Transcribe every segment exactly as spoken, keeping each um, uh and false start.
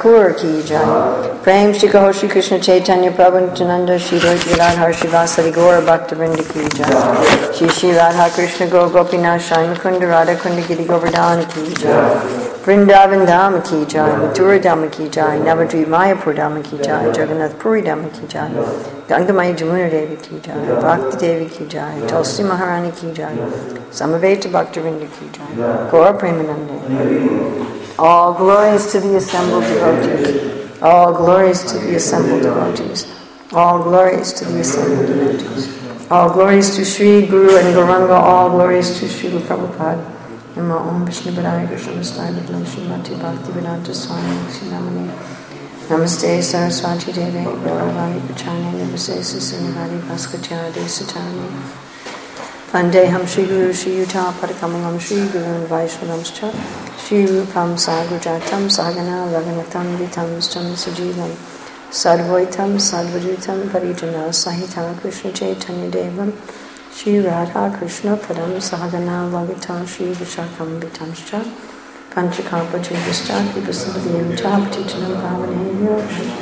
Thakur ki jai. Prem Shri Kaho Shri Krishna Chaitanya Prabhu Nityananda Shri Advaita Radha Shivasari Gaura Bhaktivinoda ki jai. Shri Shri Radha Krishna Gaur Gopinath Shai Mukunda Radha Kunda Giri Govardhan ki jai. Vrindavan Dham ki jai, Mathura Dham ki jai, Navadvip Mayapur Dham ki jai, Jagannath Puri Dham ki jai, Gangamaya Jamuna Devi ki jai, Bhakti Devi ki jai, Tulsi Maharani ki jai, Samaveta Bhaktivinoda ki jai, Gaura Premanande. All glories to the assembled devotees. All glories to the assembled devotees. All glories to the assembled devotees. All glories to Sri Guru and Gauranga. All glories to Sri Prabhupada. Namo Om Vishnu Padaya Krishna Vasudaya Bhakti Srimati Bhaktivedanta Swami Namane Namaste Saraswati Deve Gauravani Pachane Namaste Sisinivadi Bhaskacharya Desatani Vandeham Shri Guru Shri Yuta Padakamanam Shri Guru and Vaishnavamscha Shri Rupam Sagrajatam Sagana Raganatam Vitam Stam Sajivam Sadvaitam Sadvajutam Parijana Sahita Krishna Chaitanya Devam Shri Radha Krishna Padam Sahagana Vagita Shri Vishakam Vitamscha Panchakampa Chivishcha Vipasamadhyam Chaptichanam Pavanehya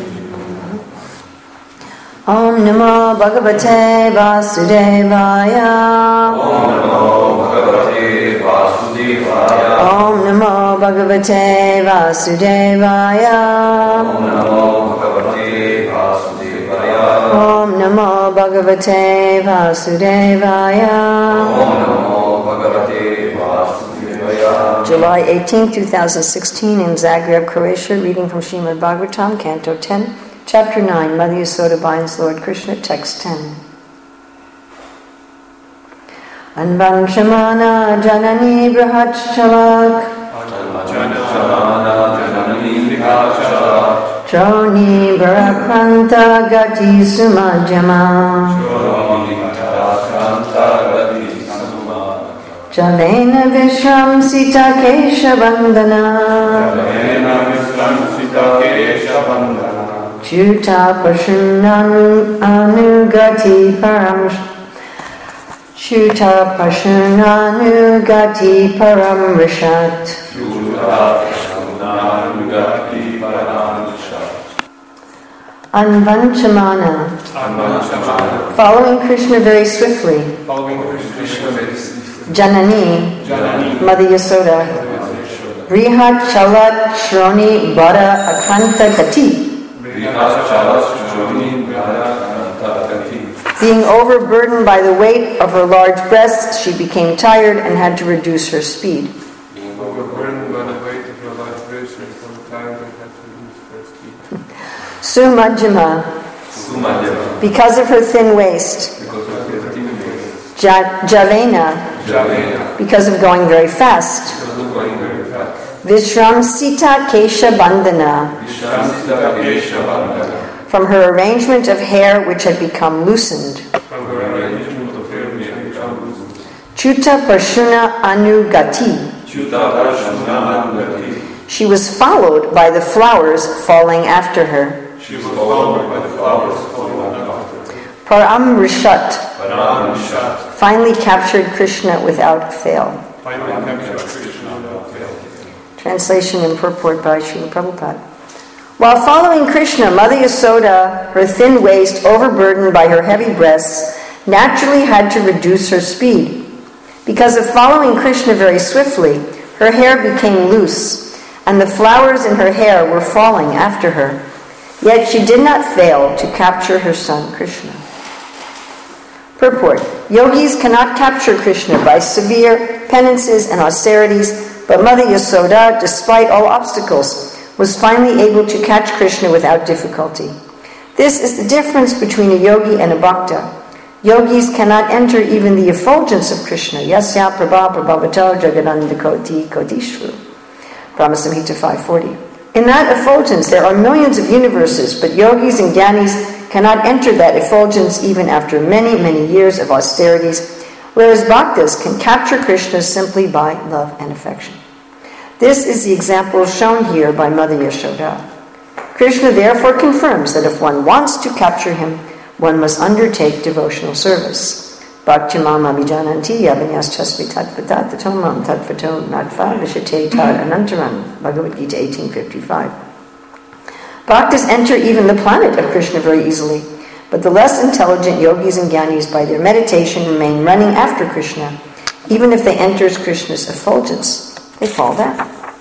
Om Namo Bhagavate Vasudevaya Om Namo Bhagavate Vasudevaya Om Namo Bhagavate Vasudevaya Om Namo Bhagavate Vasudevaya Om Namo Bhagavate Vasudevaya. July eighteenth, twenty sixteen, in Zagreb, Croatia, reading from Srimad Bhagavatam, Canto ten, Chapter nine, Mother Yasoda binds Lord Krishna, Text ten. Anvanshamana janani brahachalak Anvanshamana janani brahachalak Choni Bharakranta Gati Sumajama Jalena Vishram Sita Kesha Bandana Chuta Pashunan Anugati Param Chuta Pashunan Anugati Param Rishat Chuta Pashunan Anugati Param Anvanchamana, Anvanchamana, following Krishna very swiftly, following Krishna very swiftly. Janani, Janani, Mother Yasoda, Brihat Chalat Shroni Bada Akanta Gati, Brihat Chalat Shroni Bada Akanta Gati. Being overburdened by the weight of her large breasts, she became tired and had to reduce her speed. Being overburdened by the weight of her large breasts, she became tired and had to reduce her speed. Sumajima, Sumajima, because of her thin waist. Ja- Javena, Javena, because of going very fast. Vishramsita Kesha Bandhana, from her arrangement of hair which had become loosened. Chuta Parshuna Anugati, she was followed by the flowers falling after her. She was followed by the flowers falling after her. Param Rishat, Param Rishat, finally captured Krishna without fail. Finally captured Krishna without fail. Translation and purport by Srila Prabhupada. While following Krishna, Mother Yasoda, her thin waist overburdened by her heavy breasts, naturally had to reduce her speed. Because of following Krishna very swiftly, her hair became loose, and the flowers in her hair were falling after her. Yet she did not fail to capture her son Krishna. Purport. Yogis cannot capture Krishna by severe penances and austerities, but Mother Yasoda, despite all obstacles, was finally able to catch Krishna without difficulty. This is the difference between a yogi and a bhakta. Yogis cannot enter even the effulgence of Krishna. Yasya prabha prabhavato jagananda koti kotishvu. Brahmasamhita five forty. In that effulgence there are millions of universes, but yogis and jnanis cannot enter that effulgence even after many, many years of austerities, whereas bhaktas can capture Krishna simply by love and affection. This is the example shown here by Mother Yashoda. Krishna therefore confirms that if one wants to capture him, one must undertake devotional service. Bhaktimam abhijananti abhinyastasmi tatvatat tatomam tatvato natva vishate tad anantaram. Bhagavad Gita eighteen fifty-five. Bhaktas enter even the planet of Krishna very easily, but the less intelligent yogis and jnanis by their meditation remain running after Krishna. Even if they enter Krishna's effulgence, they fall down.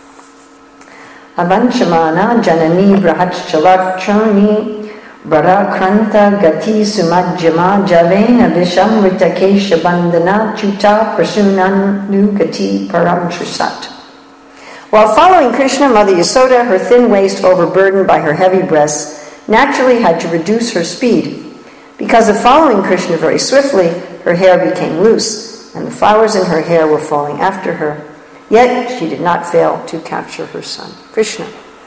Avanchamana janani brahachalakchani Bharakranta gati sumajjama javena vishamrita kesha bandhana chuta prasunanu gati param trisat. While following Krishna, Mother Yasoda, her thin waist overburdened by her heavy breasts, naturally had to reduce her speed. Because of following Krishna very swiftly, her hair became loose, and the flowers in her hair were falling after her. Yet she did not fail to capture her son, Krishna.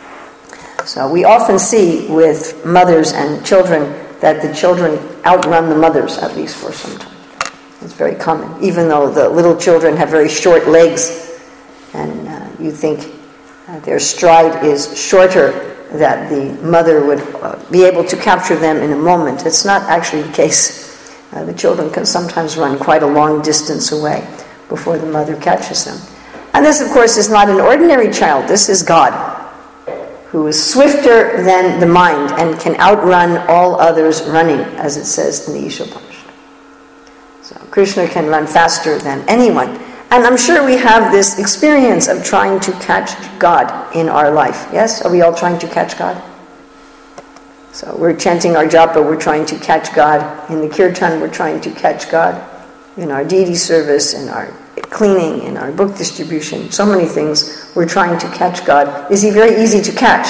So we often see with mothers and children that the children outrun the mothers, at least for some time. It's very common, even though the little children have very short legs, and uh, you think uh, their stride is shorter, that the mother would uh, be able to capture them in a moment. It's not actually the case. Uh, the children can sometimes run quite a long distance away before the mother catches them. And this, of course, is not an ordinary child. This is God, who is swifter than the mind and can outrun all others running, as it says in the Ishopanishad. So Krishna can run faster than anyone. And I'm sure we have this experience of trying to catch God in our life. Yes? Are we all trying to catch God? So we're chanting our japa, we're trying to catch God. In the kirtan, we're trying to catch God. In our deity service, in our cleaning, in our book distribution, so many things, we're trying to catch God. Is he very easy to catch?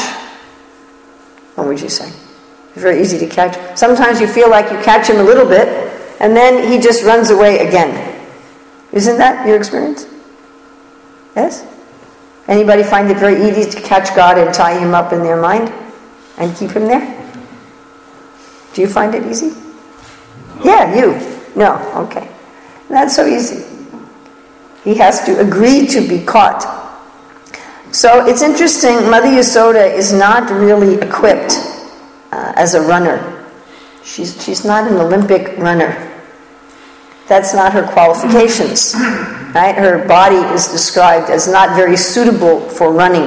What would you say? Very easy to catch. Sometimes you feel like you catch him a little bit, and then he just runs away again. Isn't that your experience? Yes? Anybody find it very easy to catch God and tie him up in their mind and keep him there? Do you find it easy? Yeah, you. No, okay. Not so easy. He has to agree to be caught. So it's interesting, Mother Yasoda is not really equipped uh, as a runner. She's, she's not an Olympic runner. That's not her qualifications. Right? Her body is described as not very suitable for running.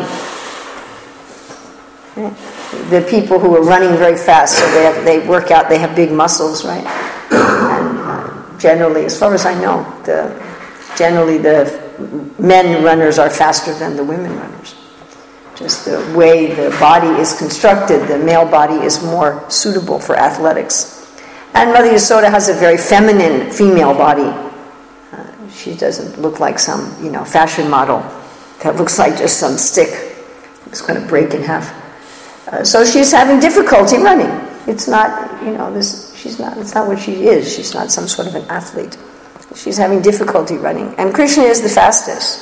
Right? The people who are running very fast, so they have, they work out, they have big muscles, right? And uh, generally, as far as I know, the generally the men runners are faster than the women runners. Just the way the body is constructed, the male body is more suitable for athletics. And Mother Yasoda has a very feminine female body. Uh, she doesn't look like some, you know, fashion model that looks like just some stick. It's going to break in half. Uh, so she's having difficulty running. It's not, you know, this. She's not. It's not what she is. She's not some sort of an athlete. She's having difficulty running. And Krishna is the fastest.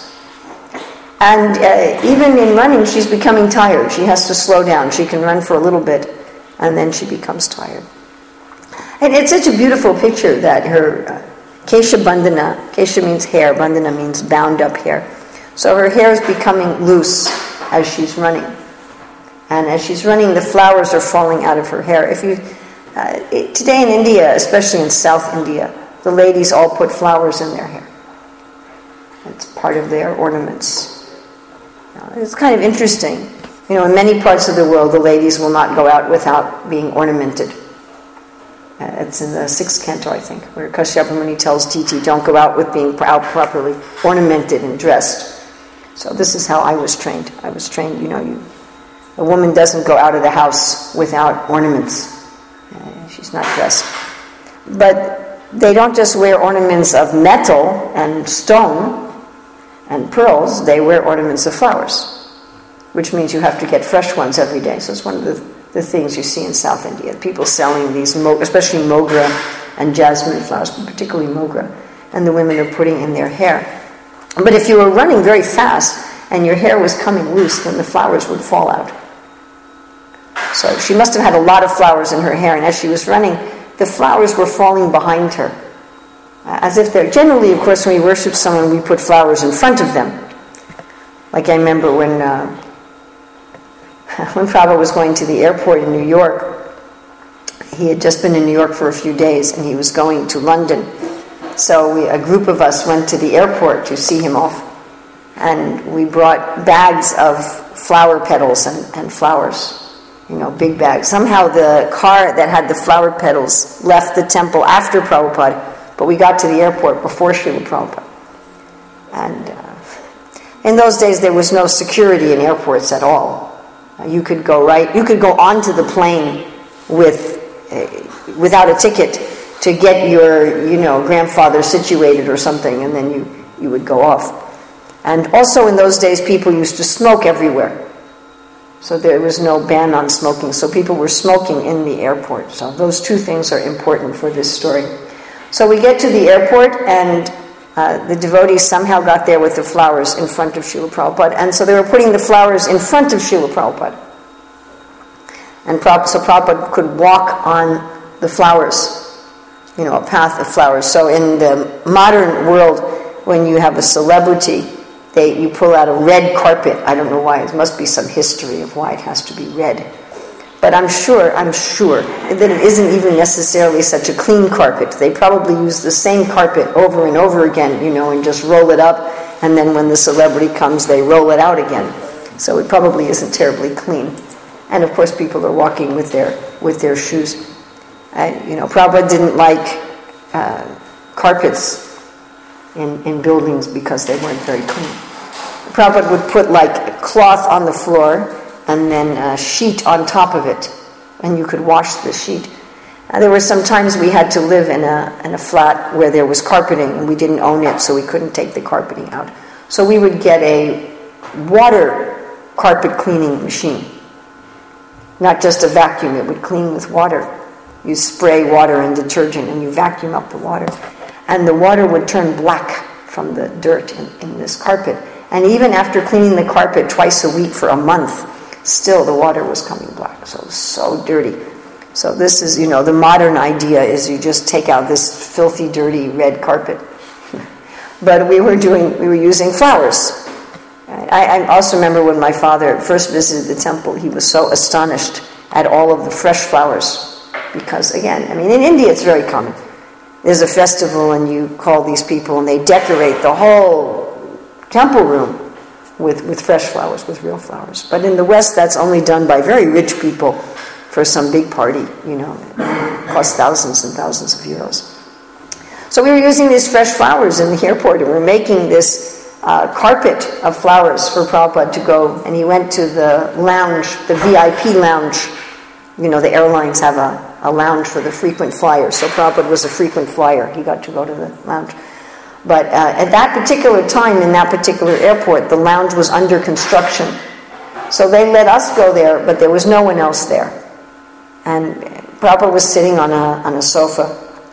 And uh, even in running, she's becoming tired. She has to slow down. She can run for a little bit, and then she becomes tired. And it's such a beautiful picture that her uh, Kesha Bandhana, Kesha means hair, Bandhana means bound up hair. So her hair is becoming loose as she's running. And as she's running, the flowers are falling out of her hair. If you uh, it, today in India, especially in South India, the ladies all put flowers in their hair. It's part of their ornaments. Now, it's kind of interesting. You know, in many parts of the world, the ladies will not go out without being ornamented. Uh, it's in the sixth canto, I think, where Kashyapa Muni tells Titi, don't go out with being out properly ornamented and dressed. So this is how I was trained. I was trained, you know, you, a woman doesn't go out of the house without ornaments. Uh, she's not dressed. But they don't just wear ornaments of metal and stone and pearls, they wear ornaments of flowers, which means you have to get fresh ones every day. So it's one of the the things you see in South India. People selling these, especially mogra and jasmine flowers, but particularly mogra, and the women are putting in their hair. But if you were running very fast and your hair was coming loose, then the flowers would fall out. So she must have had a lot of flowers in her hair, and as she was running, the flowers were falling behind her. As if they're, generally, of course, when we worship someone, we put flowers in front of them. Like I remember when uh, When Prabhupada was going to the airport in New York, he had just been in New York for a few days and he was going to London. So we, a group of us went to the airport to see him off, and we brought bags of flower petals and, and flowers. you know, big bags. Somehow the car that had the flower petals left the temple after Prabhupada, but we got to the airport before Srila Prabhupada. And uh, in those days there was no security in airports at all. Uh, you could go right, you could go onto the plane with uh, without a ticket to get your, you know, grandfather situated or something, and then you, you would go off. And also in those days people used to smoke everywhere. So there was no ban on smoking. So people were smoking in the airport. So those two things are important for this story. So we get to the airport, and uh, the devotees somehow got there with the flowers in front of Srila Prabhupada. And so they were putting the flowers in front of Srila Prabhupada. And Prabhupada, so Prabhupada could walk on the flowers, you know, a path of flowers. So in the modern world, when you have a celebrity, They, you pull out a red carpet. I don't know why. It must be some history of why it has to be red. But I'm sure, I'm sure that it isn't even necessarily such a clean carpet. They probably use the same carpet over and over again, you know, and just roll it up, and then when the celebrity comes, they roll it out again. So it probably isn't terribly clean. And of course, people are walking with their with their shoes. I, you know, Prabhupada didn't like uh, carpets in, in buildings because they weren't very clean. Prabhupada would put like a cloth on the floor and then a sheet on top of it, and you could wash the sheet. Uh, there were some times we had to live in a in a flat where there was carpeting and we didn't own it, so we couldn't take the carpeting out. So we would get a water carpet cleaning machine. Not just a vacuum, it would clean with water. You spray water and detergent and you vacuum up the water. And the water would turn black from the dirt in, in this carpet. And even after cleaning the carpet twice a week for a month, still the water was coming black. So it was so dirty. So this is, you know, the modern idea is you just take out this filthy, dirty red carpet. But we were doing, we were using flowers. I, I also remember when my father first visited the temple, he was so astonished at all of the fresh flowers. Because again, I mean, in India it's very common. There's a festival and you call these people and they decorate the whole temple room with, with fresh flowers, with real flowers. But in the West, that's only done by very rich people for some big party, you know, it costs thousands and thousands of euros. So we were using these fresh flowers in the airport, and we were making this uh, carpet of flowers for Prabhupada to go, and he went to the lounge, the V I P lounge. You know, the airlines have a, a lounge for the frequent flyers, so Prabhupada was a frequent flyer. He got to go to the lounge. But uh, at that particular time, in that particular airport, the lounge was under construction. So they let us go there, but there was no one else there. And Prabhupada was sitting on a on a sofa.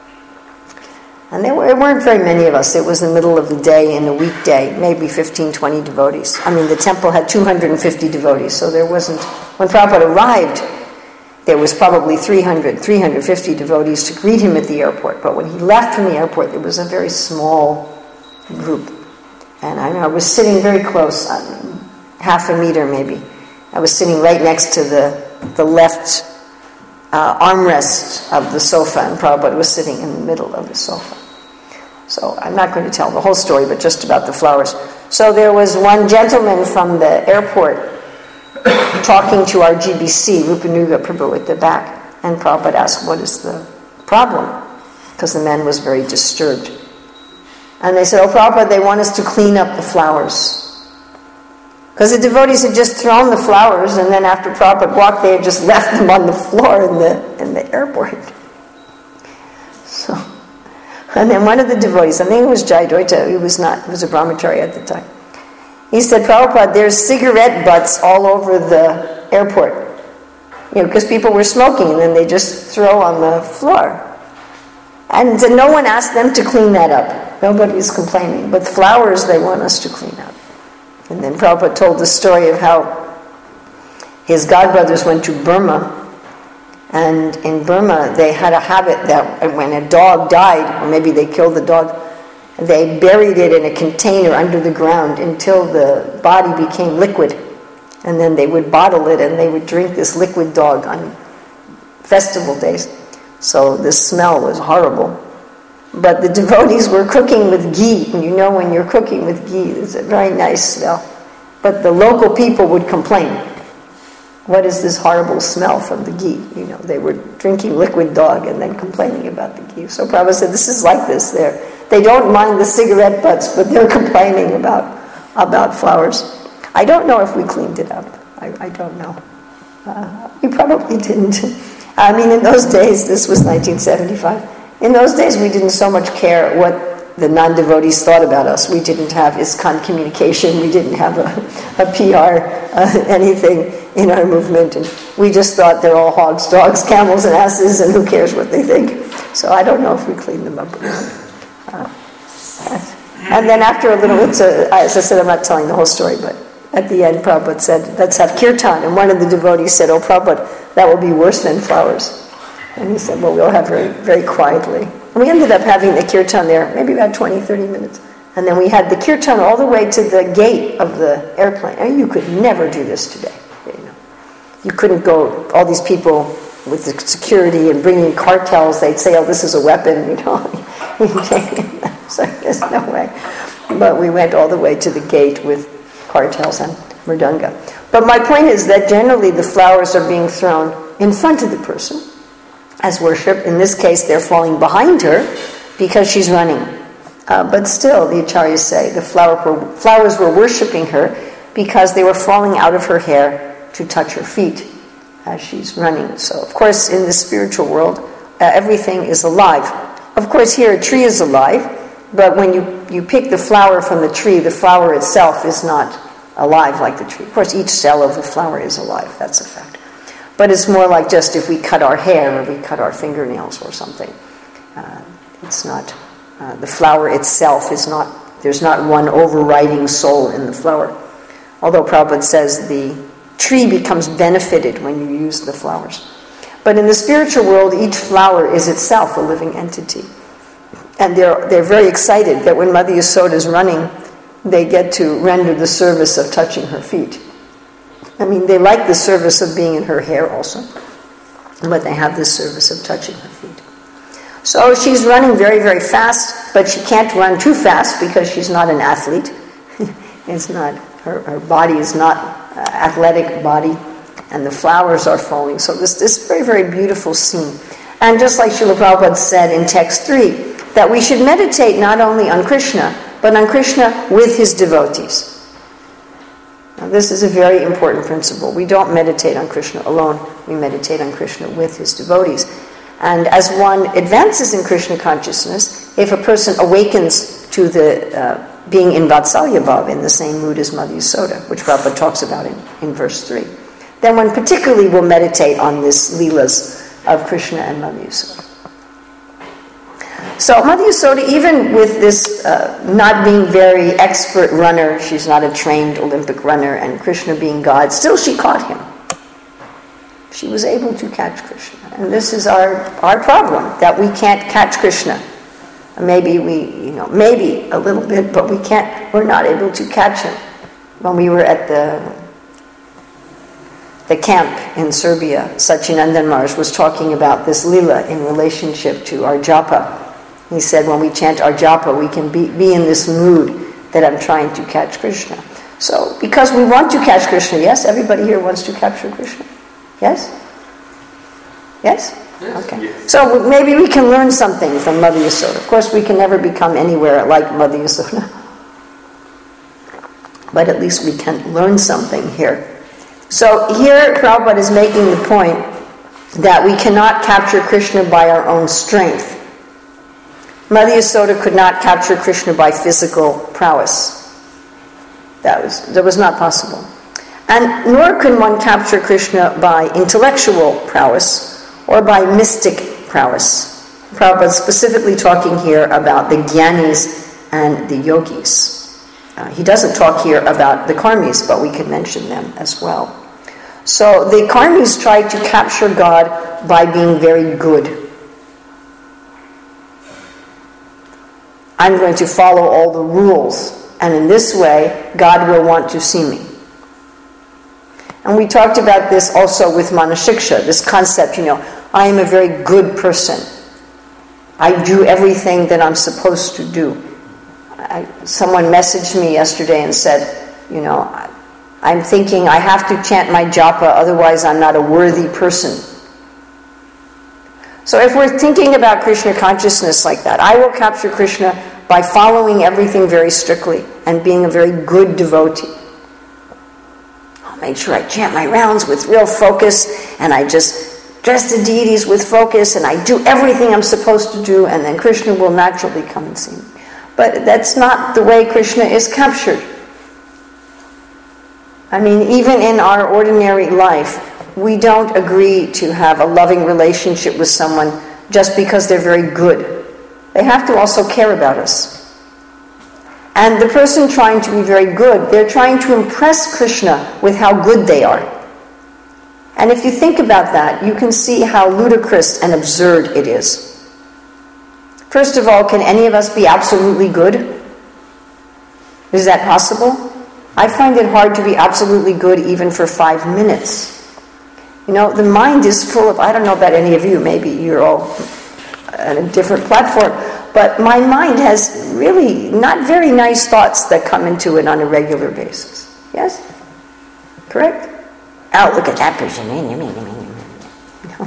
And there, were, there weren't very many of us. It was the middle of the day in a weekday, maybe fifteen, twenty devotees. I mean, the temple had two hundred fifty devotees, so there wasn't... When Prabhupada arrived, there was probably three hundred, three hundred fifty devotees to greet him at the airport. But when he left from the airport, there was a very small group. And I know I was sitting very close, um, half a meter maybe. I was sitting right next to the, the left uh, armrest of the sofa, and Prabhupada was sitting in the middle of the sofa. So I'm not going to tell the whole story, but just about the flowers. So there was one gentleman from the airport talking to our G B C, Rupanuga Prabhu, at the back. And Prabhupada asked, what is the problem? Because the man was very disturbed. And they said, oh, Prabhupada, they want us to clean up the flowers. Because the devotees had just thrown the flowers, and then after Prabhupada walked, they had just left them on the floor in the in the airport. So, and then one of the devotees, I think it was Jayadvaita, he was not, he was a brahmachari at the time. He said, Prabhupada, there's cigarette butts all over the airport. You know, because people were smoking and then they just throw on the floor. And no one asked them to clean that up. Nobody was complaining. But flowers, they want us to clean up. And then Prabhupada told the story of how his godbrothers went to Burma. And in Burma, they had a habit that when a dog died, or maybe they killed the dog, they buried it in a container under the ground until the body became liquid. And then they would bottle it and they would drink this liquid dog on festival days. So the smell was horrible. But the devotees were cooking with ghee. And you know when you're cooking with ghee, it's a very nice smell. But the local people would complain. what is this horrible smell from the ghee? You know, they were drinking liquid dog and then complaining about the ghee. So Prabhupada said, this is like this. They're, they don't mind the cigarette butts, but they're complaining about, about flowers. I don't know if we cleaned it up. I, I don't know. Uh, we probably didn't. I mean, in those days, this was nineteen seventy-five. In those days, we didn't so much care what the non-devotees thought about us. We didn't have ISKCON communication. We didn't have a, a P R, uh, anything in our movement. And we just thought they're all hogs, dogs, camels, and asses, and who cares what they think. So I don't know if we cleaned them up or not. Uh, and then after a little, it's a, as I said, I'm not telling the whole story, but at the end, Prabhupada said, let's have kirtan. And one of the devotees said, oh, Prabhupada, that will be worse than flowers. And he said, well, we'll have very, very quietly. And we ended up having the kirtan there, maybe about twenty, thirty minutes. And then we had the kirtan all the way to the gate of the airplane. I mean, you could never do this today. You know, you couldn't go, all these people with the security and bringing cartels, they'd say, oh, this is a weapon, you know. So there's no way. But we went all the way to the gate with cartels and mridanga. But my point is that generally the flowers are being thrown in front of the person as worship. In this case, they're falling behind her because she's running. Uh, but still, the acharyas say, the flower were, flowers were worshipping her because they were falling out of her hair to touch her feet as she's running. So, of course, in the spiritual world, uh, everything is alive. Of course, here a tree is alive, but when you, you pick the flower from the tree, the flower itself is not alive like the tree. Of course, each cell of the flower is alive, that's a fact. But it's more like just if we cut our hair or we cut our fingernails or something. Uh, it's not, uh, the flower itself is not, there's not one overriding soul in the flower. Although Prabhupada says the tree becomes benefited when you use the flowers. But in the spiritual world, each flower is itself a living entity. And they're, they're very excited that when Mother Yasoda is running, they get to render the service of touching her feet. I mean, they like the service of being in her hair also, but they have this service of touching her feet. So she's running very, very fast, but she can't run too fast because she's not an athlete. It's not, her, her body is not uh, athletic body, and the flowers are falling. So this this very, very beautiful scene. And just like Srila Prabhupada said in text three, that we should meditate not only on Krishna, but on Krishna with his devotees. Now, this is a very important principle. We don't meditate on Krishna alone. We meditate on Krishna with his devotees. And as one advances in Krishna consciousness, if a person awakens to the uh, being in Vatsalya Bhav, in the same mood as Mother Yasoda, which Prabhupada talks about in, in verse three, then one particularly will meditate on this Leelas of Krishna and Mother Yasoda. So Mother Yasoda, even with this uh, not being very expert runner, she's not a trained Olympic runner, and Krishna being God, still she caught him. She was able to catch Krishna. And this is our, our problem, that we can't catch Krishna. Maybe we, you know, maybe a little bit, but we can't, we're not able to catch him. When we were at the the camp in Serbia, Satyanandan Maharaj was talking about this lila in relationship to our japa. He said, when we chant our japa, we can be, be in this mood that I'm trying to catch Krishna. So, because we want to catch Krishna, yes? Everybody here wants to capture Krishna? Yes? Yes? Yes. Okay. Yes. So maybe we can learn something from Mother Yasoda. Of course, we can never become anywhere like Mother Yasoda. But at least we can learn something here. So here Prabhupada is making the point that we cannot capture Krishna by our own strength. Mother Yasoda could not capture Krishna by physical prowess. That was, that was not possible. And nor can one capture Krishna by intellectual prowess or by mystic prowess. Prabhupada is specifically talking here about the jnanis and the yogis. Uh, he doesn't talk here about the karmis, but we can mention them as well. So the karmis try to capture God by being very good. I'm going to follow all the rules, and in this way, God will want to see me. And we talked about this also with Manashiksha, this concept, you know, I am a very good person. I do everything that I'm supposed to do. I, someone messaged me yesterday and said, you know, I'm thinking I have to chant my japa, otherwise I'm not a worthy person. So if we're thinking about Krishna consciousness like that, I will capture Krishna by following everything very strictly and being a very good devotee. I'll make sure I chant my rounds with real focus, and I just dress the deities with focus, and I do everything I'm supposed to do, and then Krishna will naturally come and see me. But that's not the way Krishna is captured. I mean, even in our ordinary life, we don't agree to have a loving relationship with someone just because they're very good. They have to also care about us. And the person trying to be very good, they're trying to impress Krishna with how good they are. And if you think about that, you can see how ludicrous and absurd it is. First of all, can any of us be absolutely good? Is that possible? I find it hard to be absolutely good even for five minutes. You know, the mind is full of, I don't know about any of you, maybe you're all on a different platform, but my mind has really not very nice thoughts that come into it on a regular basis. Yes? Correct? Oh, look at that person. No.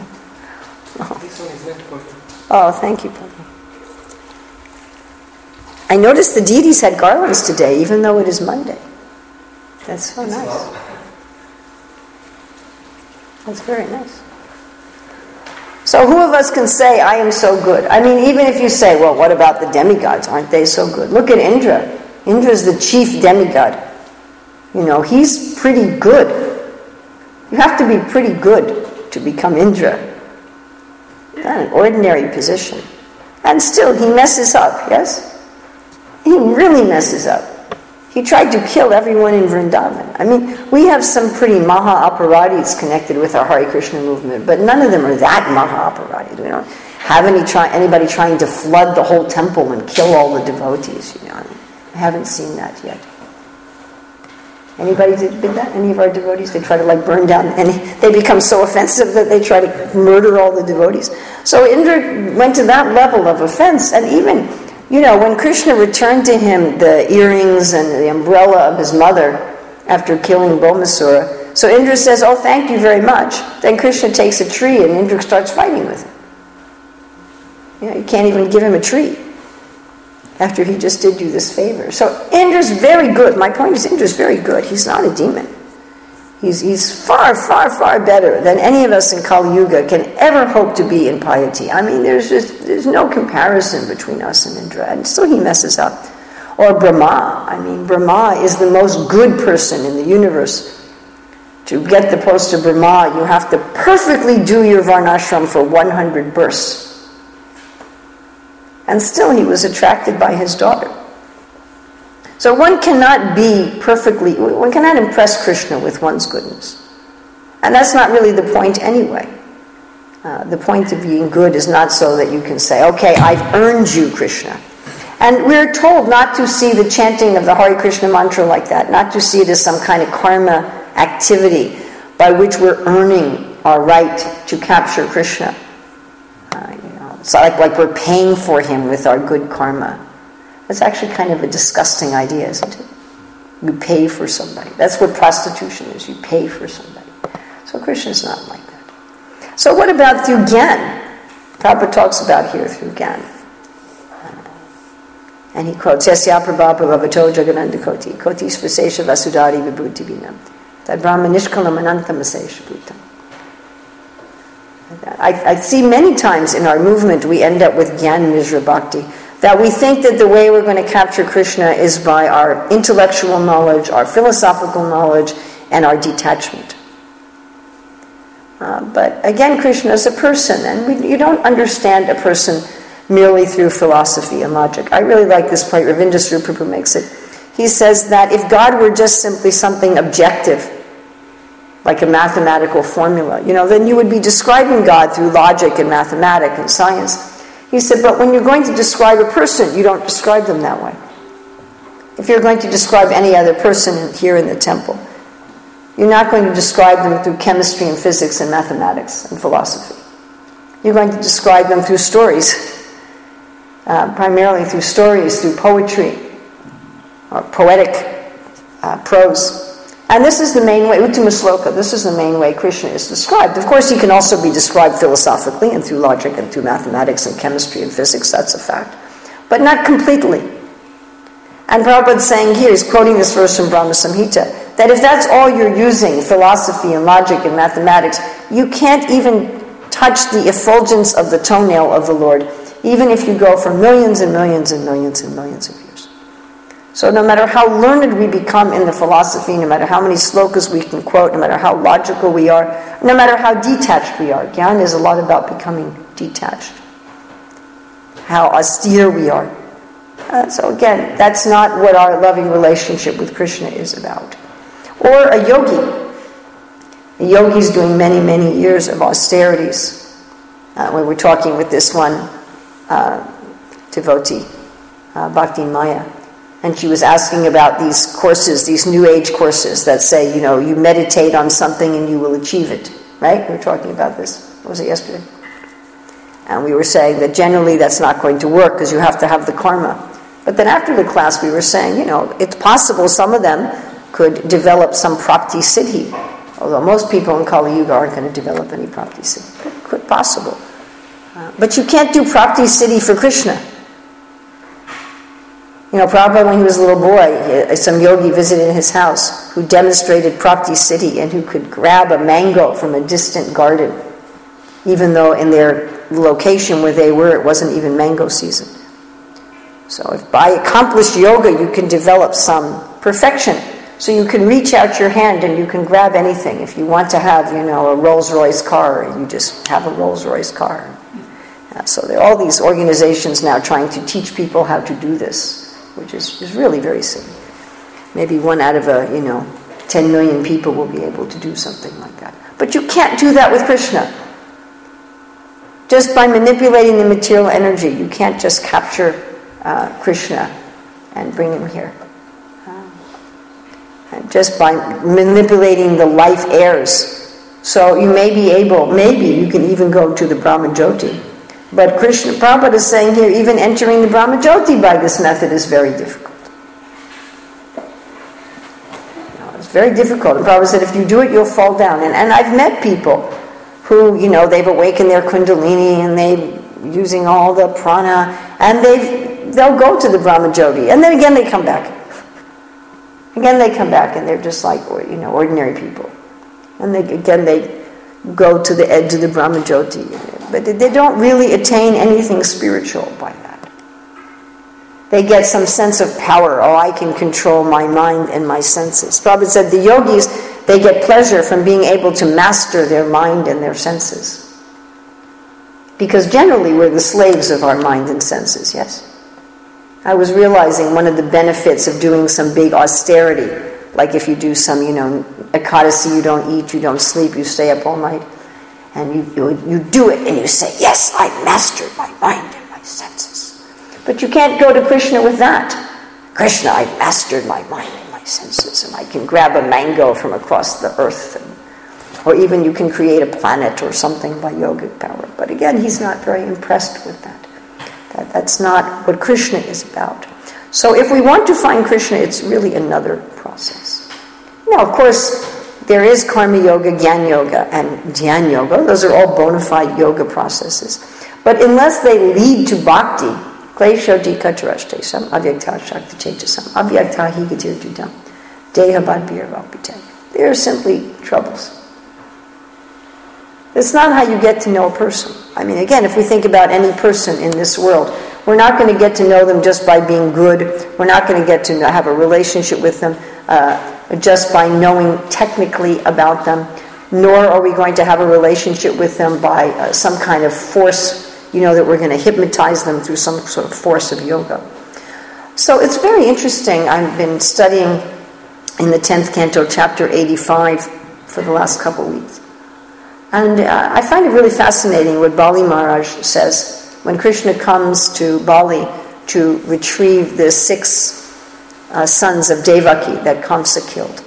Oh, oh thank you, Papa. I noticed the deities had garlands today, even though it is Monday. That's so nice. That's very nice. So who of us can say, I am so good? I mean, even if you say, well, what about the demigods? Aren't they so good? Look at Indra. Indra is the chief demigod. You know, he's pretty good. You have to be pretty good to become Indra. Not an ordinary position. And still, he messes up, yes? He really messes up. He tried to kill everyone in Vrindavan. I mean, we have some pretty maha-aparatis connected with our Hare Krishna movement, but none of them are that maha-aparatis. We don't have any try, anybody trying to flood the whole temple and kill all the devotees. You know, I haven't seen that yet. Anybody did, did that? Any of our devotees? They try to like burn down, and they become so offensive that they try to murder all the devotees. So Indra went to that level of offense, and even, you know, when Krishna returned to him the earrings and the umbrella of his mother after killing Bhaumasura, so Indra says, oh, thank you very much. Then Krishna takes a tree and Indra starts fighting with him. You know, you can't even give him a tree after he just did you this favor. So Indra's very good. My point is Indra's very good. He's not a demon. He's, he's far, far, far better than any of us in Kali Yuga can ever hope to be in piety. I mean, there's just there's no comparison between us and Indra, and still he messes up. Or Brahma. I mean, Brahma is the most good person in the universe. To get the post of Brahma, you have to perfectly do your varnashram for one hundred births. And still he was attracted by his daughter. So one cannot be perfectly, one cannot impress Krishna with one's goodness. And that's not really the point anyway. Uh, the point of being good is not so that you can say, okay, I've earned you, Krishna. And we're told not to see the chanting of the Hare Krishna mantra like that, not to see it as some kind of karma activity by which we're earning our right to capture Krishna. Uh, you know, it's like, like we're paying for him with our good karma. That's actually kind of a disgusting idea, isn't it? You pay for somebody. That's what prostitution is. You pay for somebody. So Krishna's not like that. So what about through Gyan? Prabhupada talks about here through Gyan. And he quotes, Yasya Prabha Prabhavato Jagananda Koti, Koti Svasesha Vasudari Vibhuti Vinam, Tad Brahma Nishkalam Anantam Asesha Bhutam. I, I see many times in our movement we end up with Gyan Mishra Bhakti, that we think that the way we're going to capture Krishna is by our intellectual knowledge, our philosophical knowledge, and our detachment. Uh, but again, Krishna is a person, and we, you don't understand a person merely through philosophy and logic. I really like this point, Ravinda Sri Prabhu makes it. He says that if God were just simply something objective, like a mathematical formula, you know, then you would be describing God through logic and mathematics and science. He said, but when you're going to describe a person, you don't describe them that way. If you're going to describe any other person here in the temple, you're not going to describe them through chemistry and physics and mathematics and philosophy. You're going to describe them through stories, uh, primarily through stories, through poetry, or poetic uh, prose. And this is the main way, Uttama Sloka, this is the main way Krishna is described. Of course, he can also be described philosophically and through logic and through mathematics and chemistry and physics, that's a fact. But not completely. And Prabhupada's saying here, he's quoting this verse from Brahma Samhita, that if that's all you're using, philosophy and logic and mathematics, you can't even touch the effulgence of the toenail of the Lord, even if you go for millions and millions and millions and millions of years. So no matter how learned we become in the philosophy, no matter how many slokas we can quote, no matter how logical we are, no matter how detached we are, Gyan is a lot about becoming detached. How austere we are. Uh, so again, that's not what our loving relationship with Krishna is about. Or a yogi. A yogi is doing many, many years of austerities. Uh, when we're talking with this one uh, devotee, uh, Bhakti Maya, and she was asking about these courses, these New Age courses that say, you know, you meditate on something and you will achieve it. Right? We were talking about this. What was it yesterday? And we were saying that generally that's not going to work because you have to have the karma. But then after the class we were saying, you know, it's possible some of them could develop some prapti siddhi. Although most people in Kali Yuga aren't going to develop any prapti siddhi. But quite possible. Uh, but you can't do prapti siddhi for Krishna. You know, Prabhupada, when he was a little boy, some yogi visited his house who demonstrated prapti siddhi and who could grab a mango from a distant garden, even though in their location where they were, it wasn't even mango season. So if by accomplished yoga you can develop some perfection, so you can reach out your hand and you can grab anything. If you want to have, you know, a Rolls-Royce car, you just have a Rolls-Royce car. Yeah, so there are all these organizations now trying to teach people how to do this, which is, is really very silly. Maybe one out of a, you know, ten million people will be able to do something like that. But you can't do that with Krishna. Just by manipulating the material energy, you can't just capture uh, Krishna and bring him here. Uh, and just by manipulating the life airs. So you may be able, maybe you can even go to the Brahma Jyoti. But Krishna, Prabhupada is saying here, even entering the Brahma Jyoti by this method is very difficult. You know, it's very difficult. And Prabhupada said, if you do it, you'll fall down. And, and I've met people who, you know, they've awakened their kundalini and they're using all the prana, and they've, they'll go to the Brahma Jyoti. And then again they come back. Again they come back and they're just like, you know, ordinary people. And they, again they go to the edge of the Brahma Jyoti. But they don't really attain anything spiritual by that. They get some sense of power. Oh, I can control my mind and my senses. Prabhupada said the yogis, they get pleasure from being able to master their mind and their senses. Because generally we're the slaves of our mind and senses, yes? I was realizing one of the benefits of doing some big austerity, like if you do some, you know, ekadasi, you don't eat, you don't sleep, you stay up all night. And you, you you do it and you say, yes, I mastered my mind and my senses. But you can't go to Krishna with that. Krishna, I mastered my mind and my senses, and I can grab a mango from across the earth. And, or even you can create a planet or something by yogic power. But again, he's not very impressed with that. that. That's not what Krishna is about. So if we want to find Krishna, it's really another process. Now, of course, there is karma yoga, jnana yoga, and dhyan yoga. Those are all bona fide yoga processes. But unless they lead to bhakti, klesho dikatarashtesam, avyakta shakti chetasam, avyakta higatirjudam, deha badbir vapite. They are simply troubles. It's not how you get to know a person. I mean, again, if we think about any person in this world, we're not going to get to know them just by being good. We're not going to get to have a relationship with them uh, just by knowing technically about them, nor are we going to have a relationship with them by uh, some kind of force, you know, that we're going to hypnotize them through some sort of force of yoga. So it's very interesting. I've been studying in the tenth canto, chapter eighty-five, for the last couple of weeks. And uh, I find it really fascinating what Bali Maharaj says when Krishna comes to Bali to retrieve the six uh, sons of Devaki that Kamsa killed.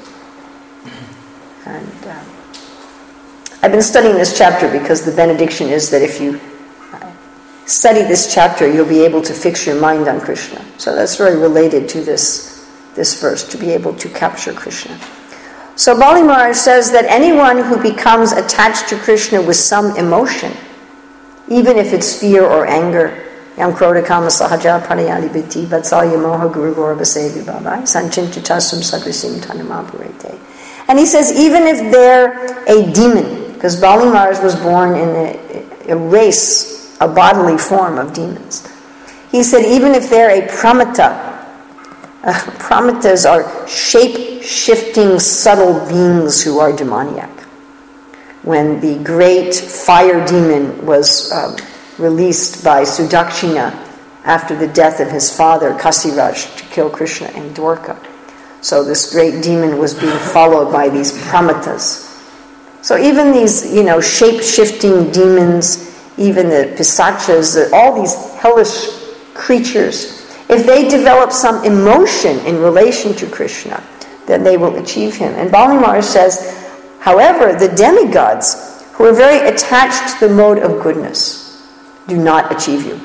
And uh, I've been studying this chapter because the benediction is that if you uh, study this chapter, you'll be able to fix your mind on Krishna. So that's very related to this, this verse, to be able to capture Krishna. So Bali Maharaj says that anyone who becomes attached to Krishna with some emotion, even if it's fear or anger, Yam Krodha Kama Sahaja Pranayali Biti Vatsalya Moha Guru Gaurava Sevi Bhavai Sanchintyatasum Sadrisim Tanamapurete. And he says even if they're a demon, because Bali Maharaj was born in a, a race, a bodily form of demons. He said even if they're a pramata, uh, pramatas are shape-shifting subtle beings who are demoniac. When the great fire demon was um, released by Sudakshina after the death of his father, Kasiraj, to kill Krishna and Dwarka. So this great demon was being followed by these pramatas. So even these, you know, shape-shifting demons, even the pisachas, the, all these hellish creatures, if they develop some emotion in relation to Krishna, then they will achieve him. And Bali Maharaj says, however, the demigods, who are very attached to the mode of goodness, do not achieve you.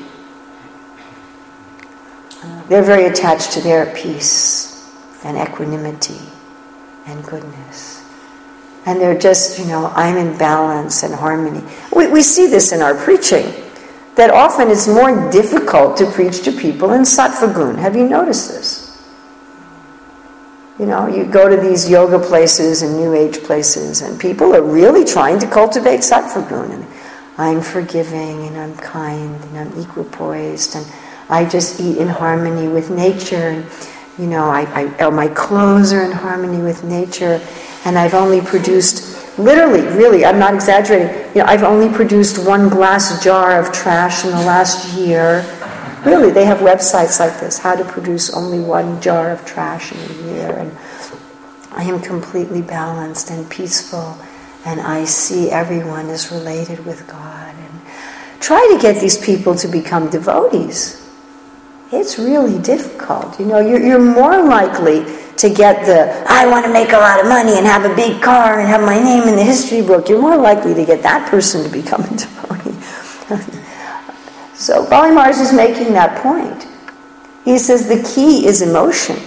They're very attached to their peace and equanimity and goodness. And they're just, you know, I'm in balance and harmony. We, we see this in our preaching, that often it's more difficult to preach to people in sattva gun. Have you noticed this? You know, you go to these yoga places and new age places, and people are really trying to cultivate sattva gun. And I'm forgiving, and I'm kind, and I'm equipoised, and I just eat in harmony with nature, and you know, I, I, or my clothes are in harmony with nature, and I've only produced, literally, really, I'm not exaggerating, you know, I've only produced one glass jar of trash in the last year. Really, they have websites like this, how to produce only one jar of trash in a year, and I am completely balanced and peaceful, and I see everyone is related with God. And try to get these people to become devotees. It's really difficult. You know, you're, you're more likely to get the, I want to make a lot of money and have a big car and have my name in the history book. You're more likely to get that person to become a devotee. So Bali Maharaj is making that point. He says the key is emotion.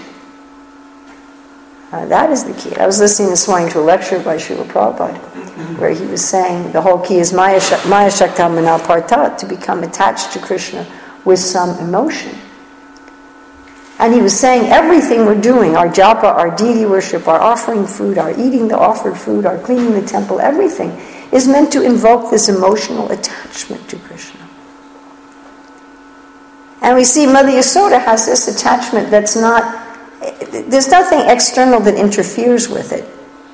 Uh, that is the key. I was listening this morning to a lecture by Srila Prabhupada, where he was saying the whole key is Maya Shakta Mana Partat, to become attached to Krishna with some emotion. And he was saying everything we're doing, our japa, our deity worship, our offering food, our eating the offered food, our cleaning the temple, everything is meant to invoke this emotional attachment to Krishna. And we see Mother Yasoda has this attachment that's not, there's nothing external that interferes with it.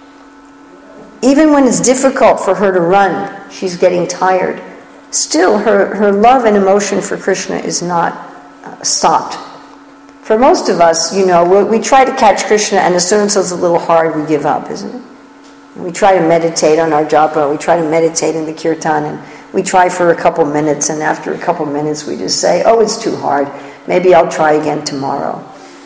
Even when it's difficult for her to run, she's getting tired, still her, her love and emotion for Krishna is not uh, stopped. For most of us, you know, we, we try to catch Krishna, and as soon as it's a little hard, we give up, isn't it? And we try to meditate on our japa, we try to meditate in the kirtan, and we try for a couple minutes, and after a couple minutes we just say, oh, it's too hard, maybe I'll try again tomorrow.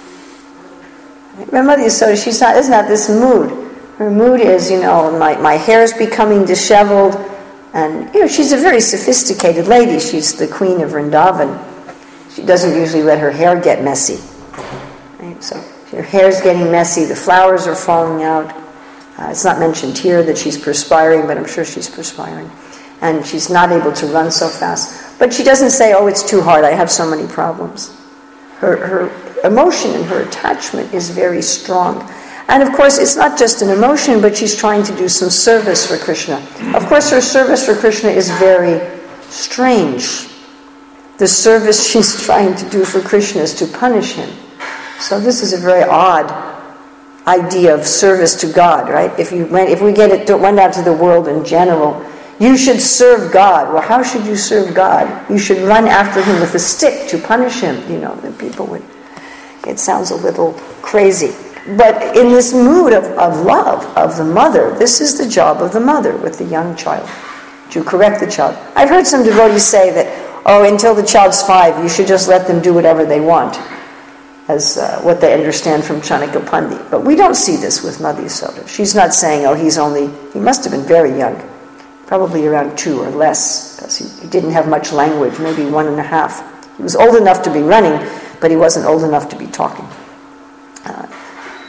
Remember Mother Yasoda, she's not, doesn't have this mood. Her mood is, you know, my, my hair's becoming disheveled, and, you know, she's a very sophisticated lady. She's the queen of Vrindavan. She doesn't usually let her hair get messy. Right? So her hair's getting messy, the flowers are falling out. Uh, it's not mentioned here that she's perspiring, but I'm sure she's perspiring. And she's not able to run so fast. But she doesn't say, oh, it's too hard, I have so many problems. Her, her emotion and her attachment is very strong. And of course, it's not just an emotion, but she's trying to do some service for Krishna. Of course, her service for Krishna is very strange. The service she's trying to do for Krishna is to punish him. So this is a very odd idea of service to God, right? If you went, if we get it went out to the world in general, you should serve God. Well, how should you serve God? You should run after him with a stick to punish him. You know, the people would. It sounds a little crazy. But in this mood of, of love of the mother, this is the job of the mother with the young child, to correct the child. I've heard some devotees say that, oh, until the child's five, you should just let them do whatever they want, as uh, what they understand from Chanakya Pandit. But we don't see this with Mother Yasoda. She's not saying, oh, he's only, he must have been very young, probably around two or less, because he, he didn't have much language, maybe one and a half. He was old enough to be running, but he wasn't old enough to be talking. Uh,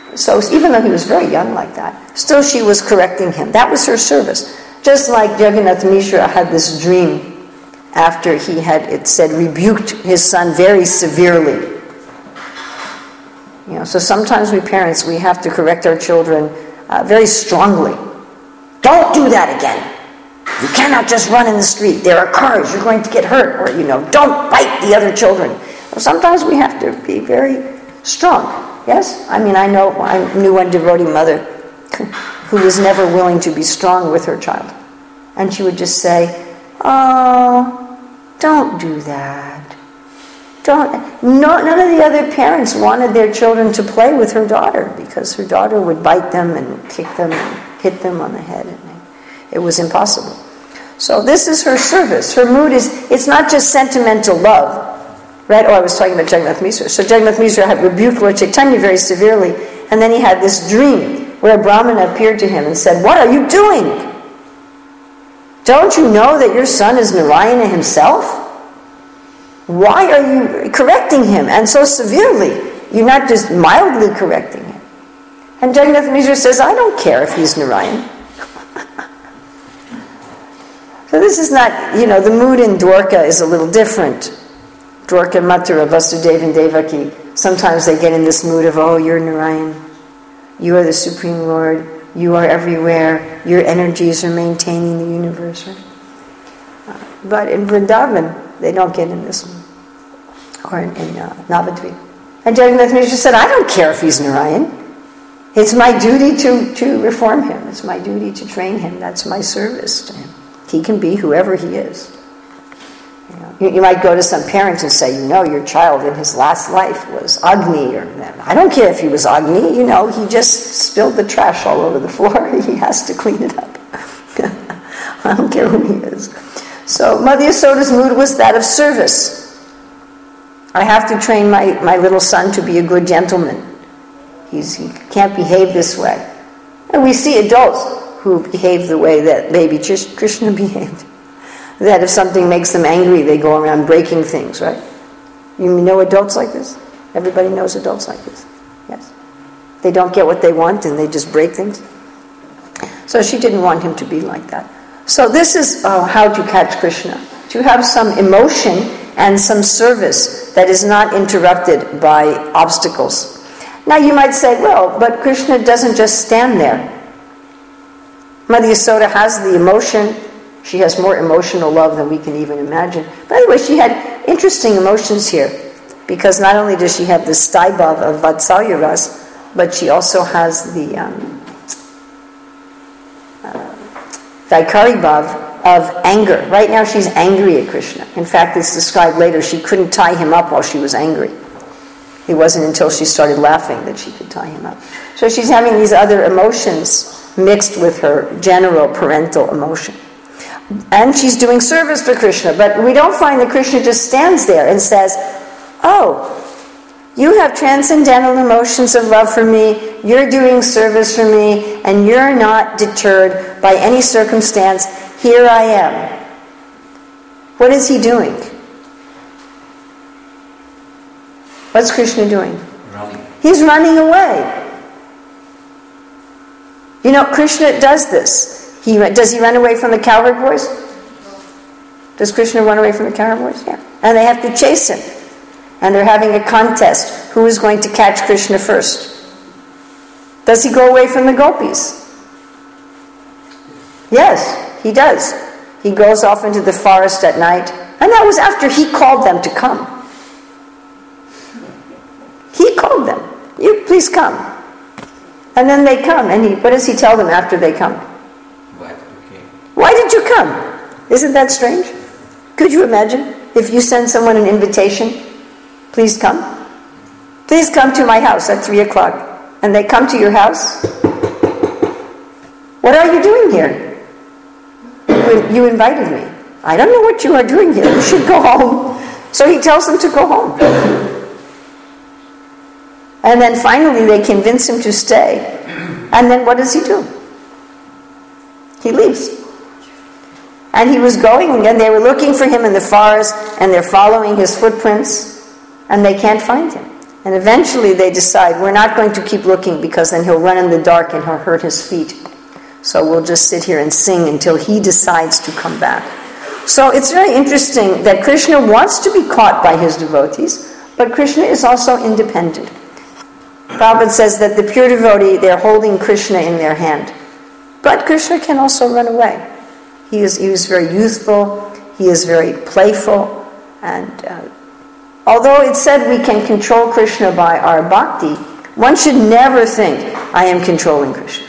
So even though he was very young like that, still she was correcting him. That was her service. Just like Jagannath Mishra had this dream after he had, it said, rebuked his son very severely. You know, so sometimes we parents, we have to correct our children uh, very strongly. Don't do that again. You cannot just run in the street. There are cars. You're going to get hurt. Or, you know, don't bite the other children. Well, sometimes we have to be very strong. Yes? I mean, I know, I knew one devotee mother who was never willing to be strong with her child. And she would just say, oh, don't do that. Don't. No, none of the other parents wanted their children to play with her daughter because her daughter would bite them and kick them and hit them on the head. And it was impossible. So this is her service. Her mood is, it's not just sentimental love. Right? Oh, I was talking about Jagannath Mishra. So Jagannath Mishra had rebuked Lord Chaitanya very severely, and then he had this dream where a Brahmana appeared to him and said, what are you doing? Don't you know that your son is Narayana himself? Why are you correcting him, and so severely? You're not just mildly correcting him. And Jagannath Mishra says, I don't care if he's Narayan. So this is not, you know, the mood in Dwarka is a little different. Dwarka, Mathura, Vasudeva and Devaki, sometimes they get in this mood of, oh, you're Narayan, you are the Supreme Lord, you are everywhere, your energies are maintaining the universe. Right? Uh, but in Vrindavan, they don't get in this mood. Or in, in uh, Navadvip. And Jagannath Mishra said, I don't care if he's Narayan. It's my duty to, to reform him. It's my duty to train him. That's my service to him. He can be whoever he is. You know, you, you might go to some parents and say, you know, your child in his last life was Agni, or I don't care if he was Agni, you know, he just spilled the trash all over the floor. He has to clean it up. I don't care who he is. So Mother Yasoda's mood was that of service. I have to train my, my little son to be a good gentleman. He's, he can't behave this way. And we see adults who behave the way that baby Krishna behaved. That if something makes them angry, they go around breaking things, right? You know adults like this? Everybody knows adults like this. Yes. They don't get what they want and they just break things. So she didn't want him to be like that. So this is uh, how to catch Krishna. To have some emotion and some service that is not interrupted by obstacles. Now you might say, well, but Krishna doesn't just stand there. Mother Yasoda has the emotion. She has more emotional love than we can even imagine. By the way, she had interesting emotions here, because not only does she have the staibhav of Vatsalya Ras, but she also has the um, uh, Vaikari bhav of anger. Right now she's angry at Krishna. In fact, it's described later, she couldn't tie him up while she was angry. It wasn't until she started laughing that she could tie him up. So she's having these other emotions mixed with her general parental emotion. And she's doing service for Krishna, but we don't find that Krishna just stands there and says, oh, you have transcendental emotions of love for me, you're doing service for me, and you're not deterred by any circumstance. Here I am. What is he doing? What's Krishna doing? Running. He's running away. You know, Krishna does this. He, does he run away from the cowherd boys? Does Krishna run away from the cowherd boys? Yeah. And they have to chase him. And they're having a contest. Who is going to catch Krishna first? Does he go away from the gopis? Yes, he does. He goes off into the forest at night. And that was after he called them to come. He called them. You please come. And then they come. And he, what does he tell them after they come? Why did you came? Why did you come? Isn't that strange? Could you imagine if you send someone an invitation? Please come. Please come to my house at three o'clock. And they come to your house. What are you doing here? You, you invited me. I don't know what you are doing here. You should go home. So he tells them to go home. And then finally they convince him to stay. And then what does he do? He leaves. And he was going, and they were looking for him in the forest, and they're following his footprints, and they can't find him. And eventually they decide, we're not going to keep looking because then he'll run in the dark and he'll hurt his feet. So we'll just sit here and sing until he decides to come back. So it's very interesting that Krishna wants to be caught by his devotees, but Krishna is also independent. Prabhupada says that the pure devotee, they're holding Krishna in their hand. But Krishna can also run away. He is, he is very youthful, he is very playful, and uh, although it's said we can control Krishna by our bhakti, one should never think, I am controlling Krishna.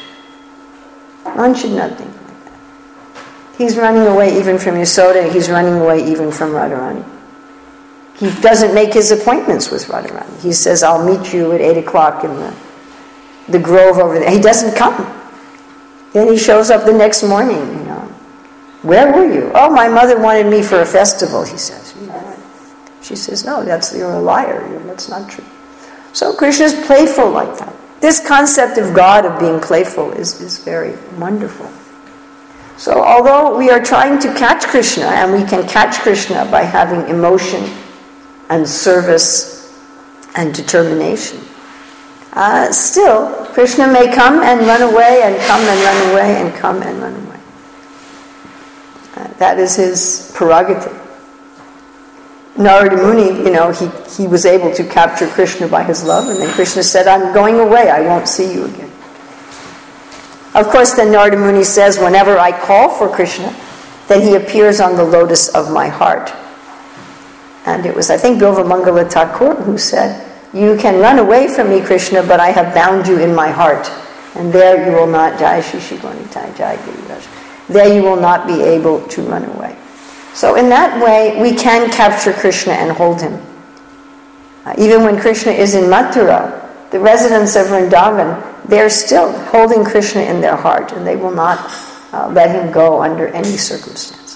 One should not think like that. He's running away even from Yasoda, he's running away even from Radharani. He doesn't make his appointments with Radharani. He says, I'll meet you at eight o'clock in the, the grove over there. He doesn't come. Then he shows up the next morning, you know. Where were you? Oh, my mother wanted me for a festival, he says. You know, she says, no, that's, you're a liar. That's not true. So Krishna's playful like that. This concept of God, of being playful, is, is very wonderful. So although we are trying to catch Krishna, and we can catch Krishna by having emotion and service and determination, uh, still, Krishna may come and run away, and come and run away, and come and run away. Uh, that is his prerogative. Narada Muni, you know, he, he was able to capture Krishna by his love, and then Krishna said, I'm going away, I won't see you again. Of course, then Narada Muni says, whenever I call for Krishna, then he appears on the lotus of my heart. And it was, I think, Bilva Mangala Thakur who said, you can run away from me, Krishna, but I have bound you in my heart. And there you will not, Jai Shishi Gonitai, Jai Giriraj, there you will not be able to run away. So in that way, we can capture Krishna and hold him. Uh, even when Krishna is in Mathura, the residents of Vrindavan, they're still holding Krishna in their heart, and they will not uh, let him go under any circumstance.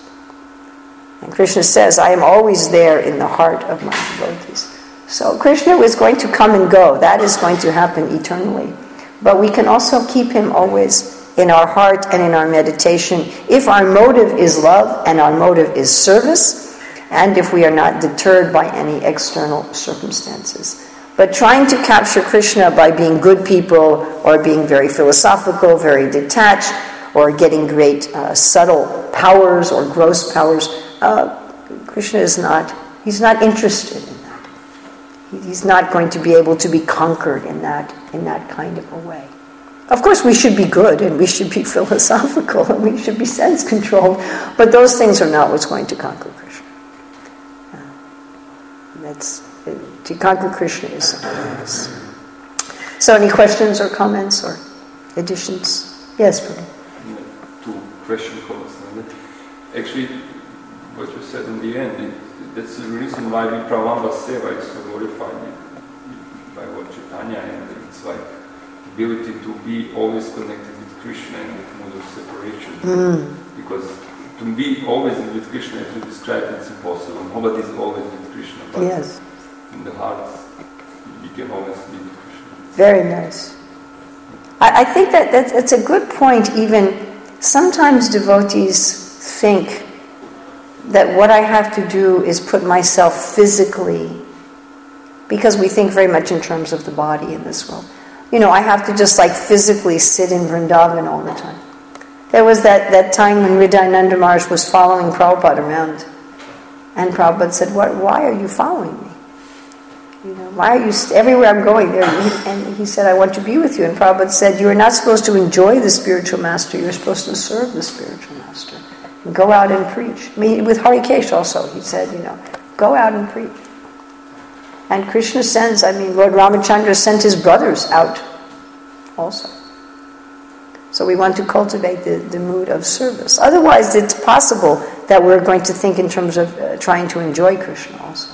And Krishna says, I am always there in the heart of my devotees. So Krishna is going to come and go. That is going to happen eternally. But we can also keep him always in our heart and in our meditation if our motive is love and our motive is service, and if we are not deterred by any external circumstances. But trying to capture Krishna by being good people, or being very philosophical, very detached, or getting great uh, subtle powers or gross powers, uh, Krishna is not, he's not interested in that. He's not going to be able to be conquered in that, in that kind of a way. Of course, we should be good, and we should be philosophical, and we should be sense-controlled, but those things are not what's going to conquer Krishna. Uh, that's, to conquer Krishna is something else. So any questions or comments or additions? Yes, Prabhu. Two question comments. Actually, what you said in the end, it, that's the reason why we Pralamba Seva is so glorified by Lord Chaitanya, and it's like ability to be always connected with Krishna and with mode of separation. Mm. Because to be always with Krishna, as you described, it's impossible. Nobody is always with Krishna, but yes, in the heart, we can always be with Krishna. Very nice. I, I think that that's, that's a good point. Even sometimes devotees think that what I have to do is put myself physically, because we think very much in terms of the body in this world. You know, I have to just like physically sit in Vrindavan all the time. There was that, that time when Hridayananda Maharaj was following Prabhupada around, and Prabhupada said, "What? Why are you following me? You know, why are you st- everywhere I'm going there?" And he said, "I want to be with you." And Prabhupada said, "You are not supposed to enjoy the spiritual master. You are supposed to serve the spiritual master. And go out and preach." I mean, with Harikesh also, he said, "You know, go out and preach." And Krishna sends, I mean, Lord Ramachandra sent his brothers out also. So we want to cultivate the, the mood of service. Otherwise, it's possible that we're going to think in terms of uh, trying to enjoy Krishna also.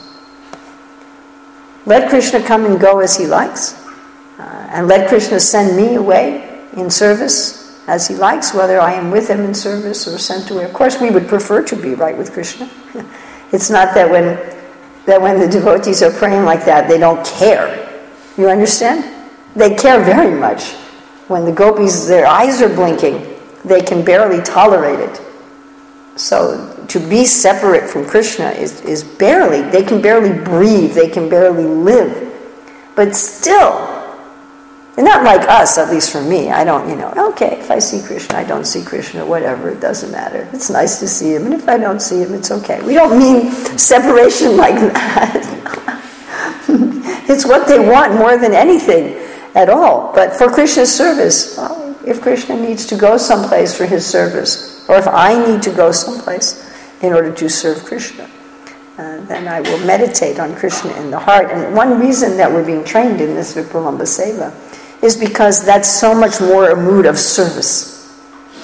Let Krishna come and go as he likes. Uh, and let Krishna send me away in service as he likes, whether I am with him in service or sent away. Of course, we would prefer to be right with Krishna. It's not that when... that when the devotees are praying like that, they don't care. You understand? They care very much. When the gopis, their eyes are blinking, they can barely tolerate it. So to be separate from Krishna is, is barely, they can barely breathe, they can barely live. But still, they're not like us, at least for me. I don't, you know, okay, if I see Krishna, I don't see Krishna, whatever, it doesn't matter. It's nice to see him, and if I don't see him, it's okay. We don't mean separation like that. It's what they want more than anything at all. But for Krishna's service, well, if Krishna needs to go someplace for his service, or if I need to go someplace in order to serve Krishna, uh, then I will meditate on Krishna in the heart. And one reason that we're being trained in this Vipralambha Seva is because that's so much more a mood of service.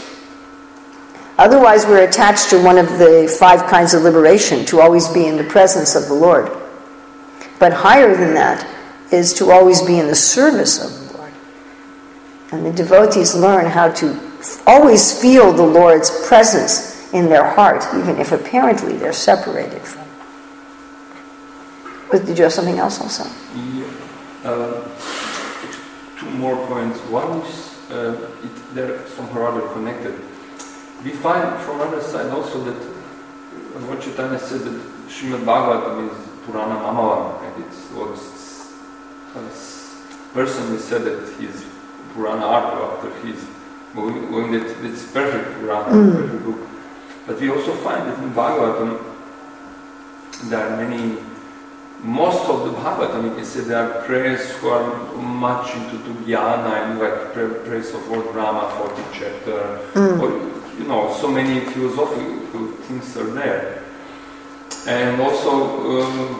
Otherwise, we're attached to one of the five kinds of liberation, to always be in the presence of the Lord. But higher than that is to always be in the service of the Lord. And the devotees learn how to always feel the Lord's presence in their heart, even if apparently they're separated from him. But did you have something else also? Yeah. Uh, two more points. One is, uh, it, they're somehow rather connected. We find from other side also that Lord Chaitanya said that Srimad Bhagavatam is Purana Mamavam, and it's was uh, personally said that he's Purana Artha after he's going, going that it's perfect Purana, mm. perfect book. But we also find that in Bhagavatam there are many, most of the Bhagavatam, you can say, there are prayers who are much into the jnana, and like praise of Lord Brahma, fortieth chapter, mm. or you know, so many philosophical things are there. And also, um,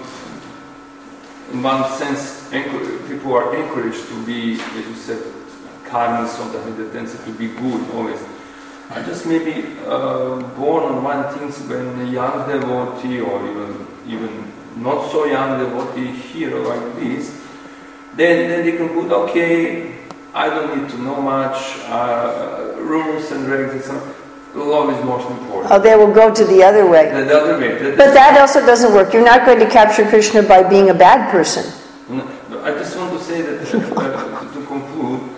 in one sense, people are encouraged to be, as you said, kindness, sometimes the tendency to be good always. I just maybe uh, born on one thing when a young devotee or even even not so young devotee hear like this, then then they can put, okay, I don't need to know much, uh, rules and regs and love is most important. Oh, they will go to the other way. The, the other way. That, but that also doesn't work. You're not going to capture Krishna by being a bad person. No, I just want to say that, uh, to, to conclude,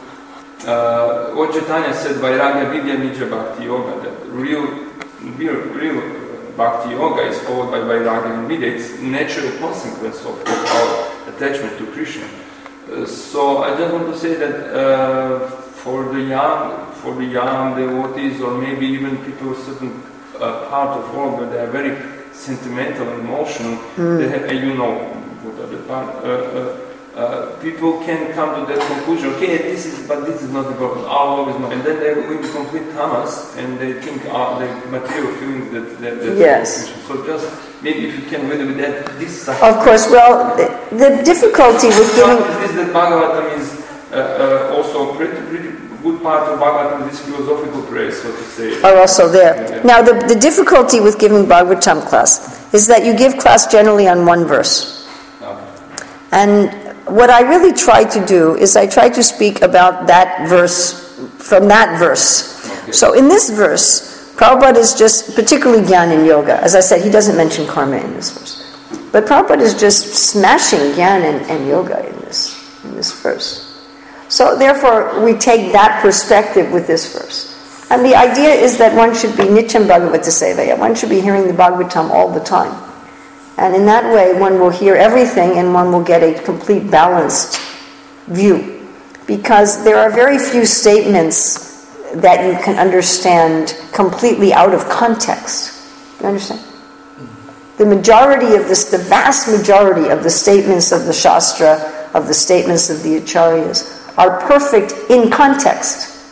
uh, what Chaitanya said, Vairagya Vidya Nija Bhakti Yoga, that real, real, real Bhakti Yoga is followed by Vairagya and Vidya. It's natural consequence of, of our attachment to Krishna. Uh, so I just want to say that uh, for the young, for the young devotees, or maybe even people a certain uh, part of world where they are very sentimental and emotional, mm. they have, uh, you know, what are the part, uh, uh, uh, people can come to that conclusion. Okay, this is, but this is not important. Our love is not, and then they will be complete tamas, and they think uh, the material feelings that that. that yes. So just maybe if you can read with that, this. Of course. Well, the, the difficulty with giving. Is this that Bhagavatam is uh, uh, also pretty, pretty good part of Bhagavatam, this philosophical praise, so to say. Are also there. Yeah. Now, the, the difficulty with giving Bhagavatam class is that you give class generally on one verse. Okay. And what I really try to do is I try to speak about that verse, from that verse. Okay. So in this verse, Prabhupada is just, particularly Jnana and Yoga, as I said, he doesn't mention karma in this verse. But Prabhupada is just smashing Jnana and, and Yoga in this, in this verse. So therefore, we take that perspective with this verse. And the idea is that one should be Nityam Bhagavata Sevaya. One should be hearing the Bhagavatam all the time. And in that way, one will hear everything and one will get a complete balanced view. Because there are very few statements that you can understand completely out of context. You understand? The majority of this, the vast majority of the statements of the Shastra, of the statements of the Acharyas, are perfect in context.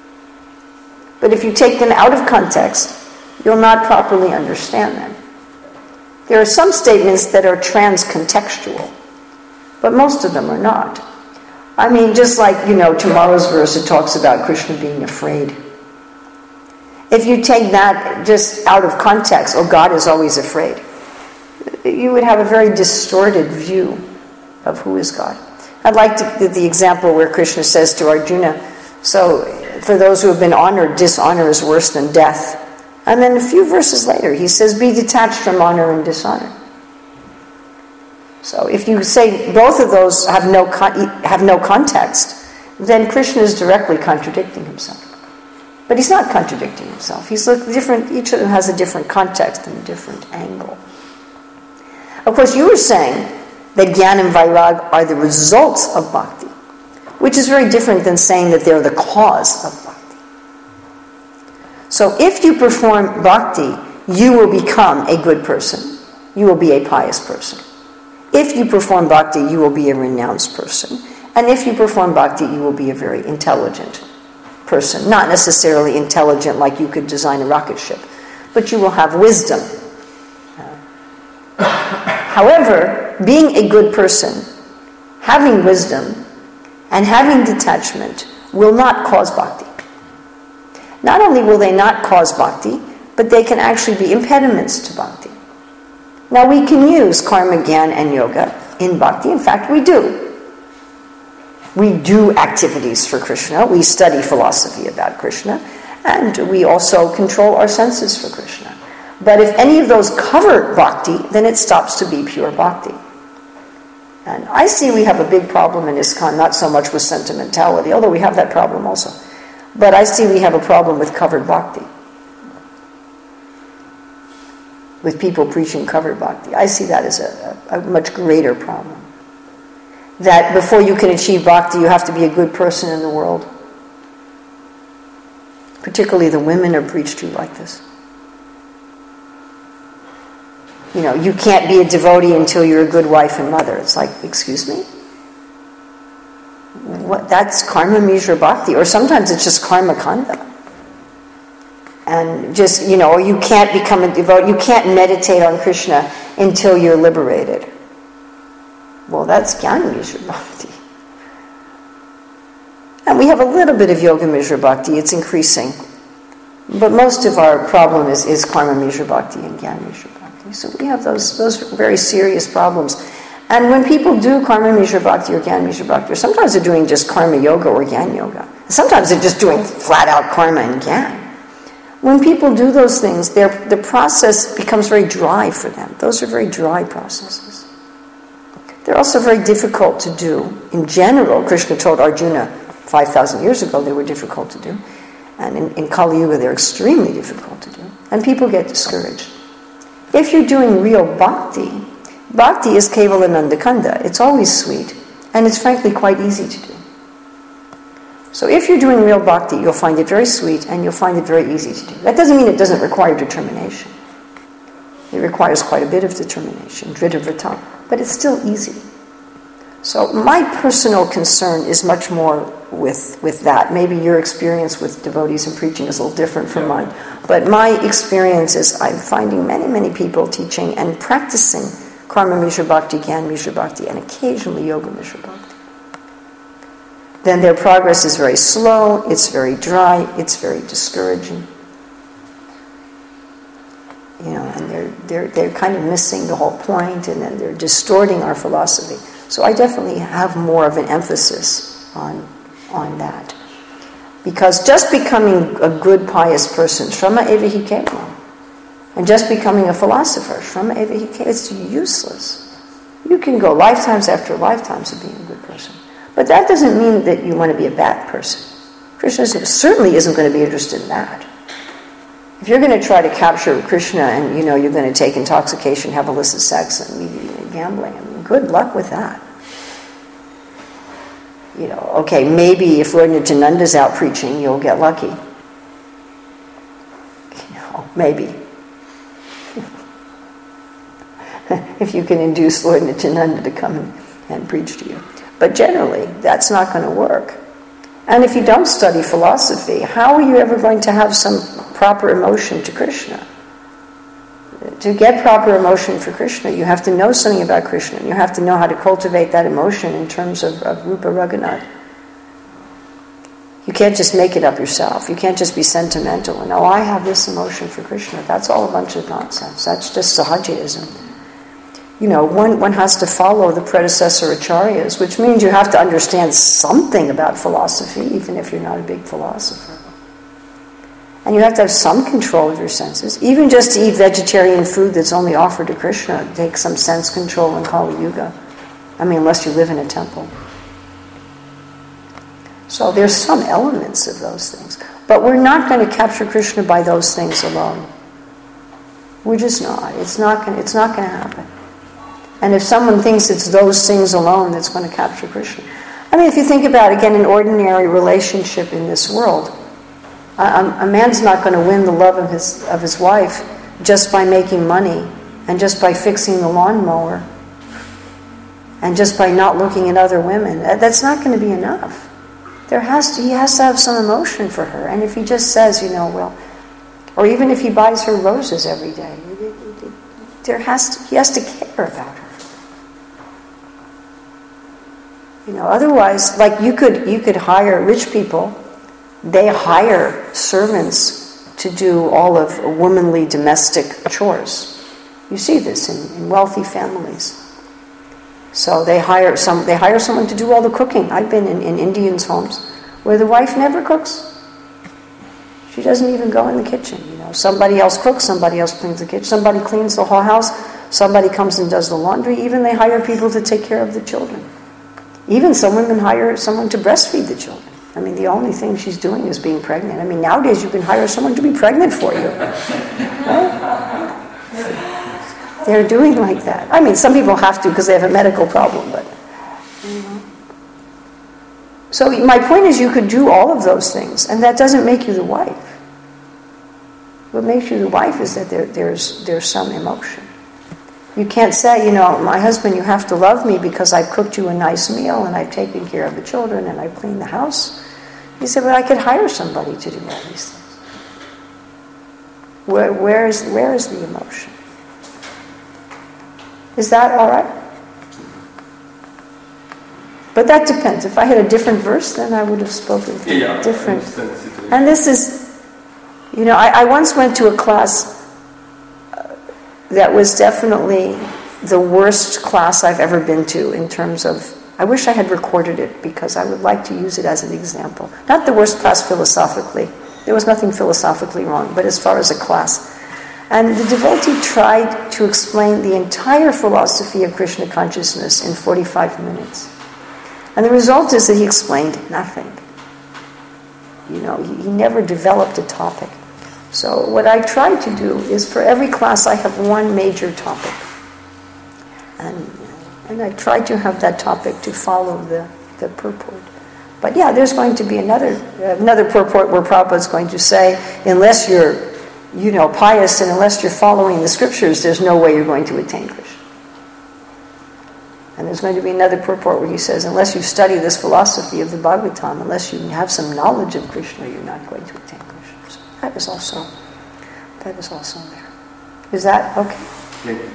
But if you take them out of context, you'll not properly understand them. There are some statements that are trans-contextual, but most of them are not. I mean, just like, you know, tomorrow's verse, it talks about Krishna being afraid. If you take that just out of context, oh, God is always afraid, you would have a very distorted view of who is God. I'd like to give the example where Krishna says to Arjuna, so for those who have been honored, dishonor is worse than death. And then a few verses later, he says, be detached from honor and dishonor. So if you say both of those have no con- have no context, then Krishna is directly contradicting himself. But he's not contradicting himself. He's look different. Each of them has a different context and a different angle. Of course, you were saying That Gyan and Vairag are the results of bhakti, which is very different than saying that they're the cause of bhakti. So if you perform bhakti, you will become a good person. You will be a pious person. If you perform bhakti, you will be a renounced person. And if you perform bhakti, you will be a very intelligent person. Not necessarily intelligent like you could design a rocket ship, but you will have wisdom. However, being a good person, having wisdom, and having detachment will not cause bhakti. Not only will they not cause bhakti, but they can actually be impediments to bhakti. Now we can use karma, gyan, and yoga in bhakti. In fact, we do. We do activities for Krishna. We study philosophy about Krishna. And we also control our senses for Krishna. But if any of those cover bhakti, then it stops to be pure bhakti. And I see we have a big problem in ISKCON, not so much with sentimentality, although we have that problem also. But I see we have a problem with covered bhakti. With people preaching covered bhakti. I see that as a, a, a much greater problem. That before you can achieve bhakti, you have to be a good person in the world. Particularly the women are preached to like this. You know, you can't be a devotee until you're a good wife and mother. It's like, excuse me? What? That's karma mishra bhakti. Or sometimes it's just karma kanda. And just, you know, or you can't become a devotee, you can't meditate on Krishna until you're liberated. Well, that's jnana mishra bhakti. And we have a little bit of yoga mishra bhakti, it's increasing. But most of our problem is, is karma mishra bhakti and jnana mishra bhakti. So we have those those very serious problems. And when people do karma mishra bhakti or jnana mishra bhakti, or sometimes they're doing just karma yoga or jnana yoga. Sometimes they're just doing flat out karma and jnana. When people do those things, the process becomes very dry for them. Those are very dry processes. They're also very difficult to do. In general, Krishna told Arjuna five thousand years ago they were difficult to do. And in, in Kali Yuga they're extremely difficult to do. And people get discouraged. If you're doing real bhakti, bhakti is kevalananda kanda. It's always sweet. And it's frankly quite easy to do. So if you're doing real bhakti, you'll find it very sweet and you'll find it very easy to do. That doesn't mean it doesn't require determination. It requires quite a bit of determination, drita vrata, but it's still easy. So my personal concern is much more with, with that. Maybe your experience with devotees and preaching is a little different from mine. But my experience is I'm finding many, many people teaching and practicing karma mishra bhakti, jnana mishra bhakti, and occasionally yoga mishra bhakti. Then their progress is very slow, it's very dry, it's very discouraging. You know, and they're they're they're kind of missing the whole point, and then they're distorting our philosophy. So I definitely have more of an emphasis on on that. Because just becoming a good pious person, shrama eva hi kevalam, and just becoming a philosopher, shrama eva hi kevalam, it's useless. You can go lifetimes after lifetimes of being a good person. But that doesn't mean that you want to be a bad person. Krishna certainly isn't going to be interested in that. If you're going to try to capture Krishna and, you know, you're going to take intoxication, have illicit sex, and maybe gambling, I mean, good luck with that. You know, okay, maybe if Lord Nityananda's out preaching, you'll get lucky. You know, maybe. If you can induce Lord Nityananda to come and, and preach to you. But generally, that's not going to work. And if you don't study philosophy, how are you ever going to have some proper emotion to Krishna? To get proper emotion for Krishna, you have to know something about Krishna. You have to know how to cultivate that emotion in terms of, of Rupa Raghunath. You can't just make it up yourself. You can't just be sentimental and, oh, I have this emotion for Krishna. That's all a bunch of nonsense. That's just sahajaism. You know, one, one has to follow the predecessor acharyas, which means you have to understand something about philosophy, even if you're not a big philosopher. And you have to have some control of your senses. Even just to eat vegetarian food that's only offered to Krishna, take some sense control in Kali Yuga. I mean, unless you live in a temple. So there's some elements of those things. But we're not going to capture Krishna by those things alone. We're just not. It's not going, it's not going to happen. And if someone thinks it's those things alone that's going to capture Krishna. I mean, if you think about, again, an ordinary relationship in this world, a, a man's not going to win the love of his of his wife just by making money and just by fixing the lawnmower and just by not looking at other women. That's not going to be enough. There has to, he has to have some emotion for her. And if he just says, you know, well, or even if he buys her roses every day, there has to, he has to care about her. You know, otherwise, like you could you could hire rich people. They hire servants to do all of womanly domestic chores. You see this in, in wealthy families. So they hire some. They hire someone to do all the cooking. I've been in, in Indians' homes where the wife never cooks. She doesn't even go in the kitchen. You know, somebody else cooks. Somebody else cleans the kitchen. Somebody cleans the whole house. Somebody comes and does the laundry. Even they hire people to take care of the children. Even some women hire someone to breastfeed the children. I mean, the only thing she's doing is being pregnant. I mean, nowadays you can hire someone to be pregnant for you. Right? They're doing like that. I mean, some people have to because they have a medical problem, but... You know. So my point is you could do all of those things, and that doesn't make you the wife. What makes you the wife is that there, there's there's some emotion. You can't say, you know, my husband, you have to love me because I've cooked you a nice meal and I've taken care of the children and I've cleaned the house. He said, but I could hire somebody to do all these things. Where, where is, where is the emotion? Is that all right? But that depends. If I had a different verse, then I would have spoken yeah, different. And this is, you know, I, I once went to a class that was definitely the worst class I've ever been to in terms of, I wish I had recorded it because I would like to use it as an example. Not the worst class philosophically. There was nothing philosophically wrong, but as far as a class. And the devotee tried to explain the entire philosophy of Krishna consciousness in forty-five minutes. And the result is that he explained nothing. You know, he, he never developed a topic. So what I try to do is for every class I have one major topic. And, and I try to have that topic to follow the, the purport. But yeah, there's going to be another another purport where Prabhupada's going to say, unless you're, you know, pious and unless you're following the scriptures, there's no way you're going to attain Krishna. And there's going to be another purport where he says, unless you study this philosophy of the Bhagavatam, unless you have some knowledge of Krishna, you're not going to attain Krishna. So that is also, that is also there. Is that okay? Yeah.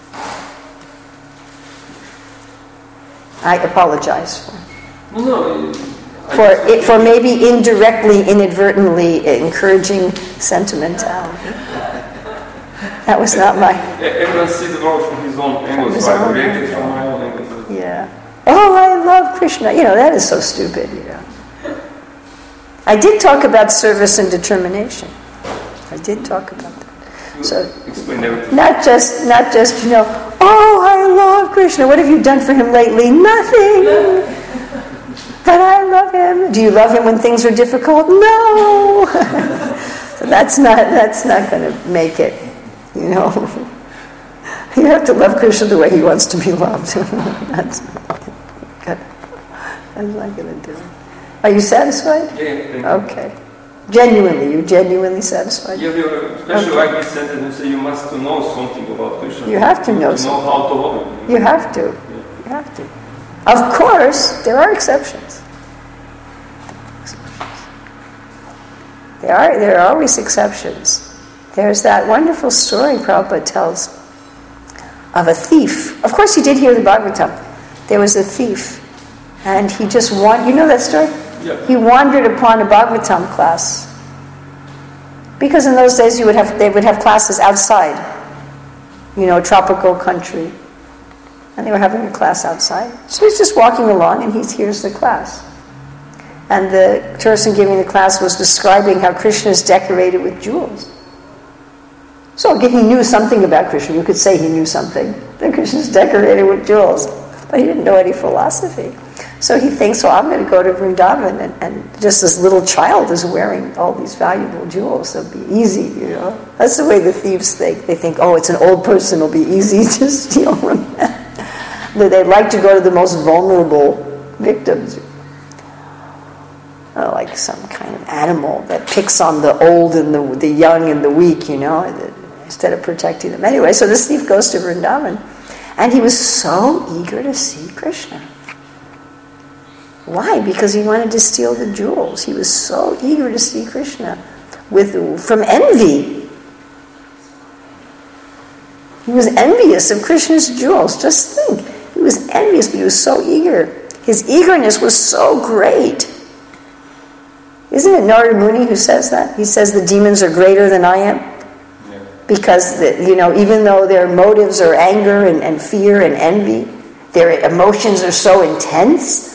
I apologize for No, no. for it, for maybe indirectly, inadvertently encouraging sentimentality. That was not my... Everyone sees the world from his own angle, his so I own created from my own angle. Yeah. Oh, I love Krishna. You know, that is so stupid, you know. I did talk about service and determination. I did talk about that. So, explain everything. Not just, not just, you know, oh, I love Krishna. What have you done for him lately? Nothing. But I love him. Do you love him when things are difficult? No. So that's not, that's not going to make it. You know, you have to love Krishna the way he wants to be loved. That's not good. That's not going to do it. Are you satisfied? Yeah. Okay. Genuinely, you're genuinely satisfied? Yeah, especially okay. Like he said, and you say you must know something about Krishna. You have to know to something. know how to love him. You have to. Yeah. You have to. Of course, there are exceptions. There are, there are always exceptions. There's that wonderful story Prabhupada tells of a thief. Of course, he did hear the Bhagavatam. There was a thief, and he just wandered. You know that story? Yeah. He wandered upon a Bhagavatam class. Because in those days, you would have they would have classes outside. You know, a tropical country. And they were having a class outside. So he's just walking along, and he hears the class. And the person giving the class was describing how Krishna is decorated with jewels. So again, he knew something about Krishna. You could say he knew something. That Krishna is decorated with jewels. But he didn't know any philosophy. So he thinks, well, I'm going to go to Vrindavan, and, and just this little child is wearing all these valuable jewels. So it'll be easy, you know. That's the way the thieves think. They think, oh, it's an old person, it'll be easy to steal from them. They like to go to the most vulnerable victims. Uh, like some kind of animal that picks on the old and the, the young and the weak, you know, instead of protecting them. Anyway, so this thief goes to Vrindavan, and he was so eager to see Krishna. Why? Because he wanted to steal the jewels. He was so eager to see Krishna with from envy. He was envious of Krishna's jewels. Just think. He was envious, but he was so eager. His eagerness was so great. Isn't it Narada Muni who says that? He says the demons are greater than I am. Yeah. Because, the, you know, even though their motives are anger and, and fear and envy, their emotions are so intense.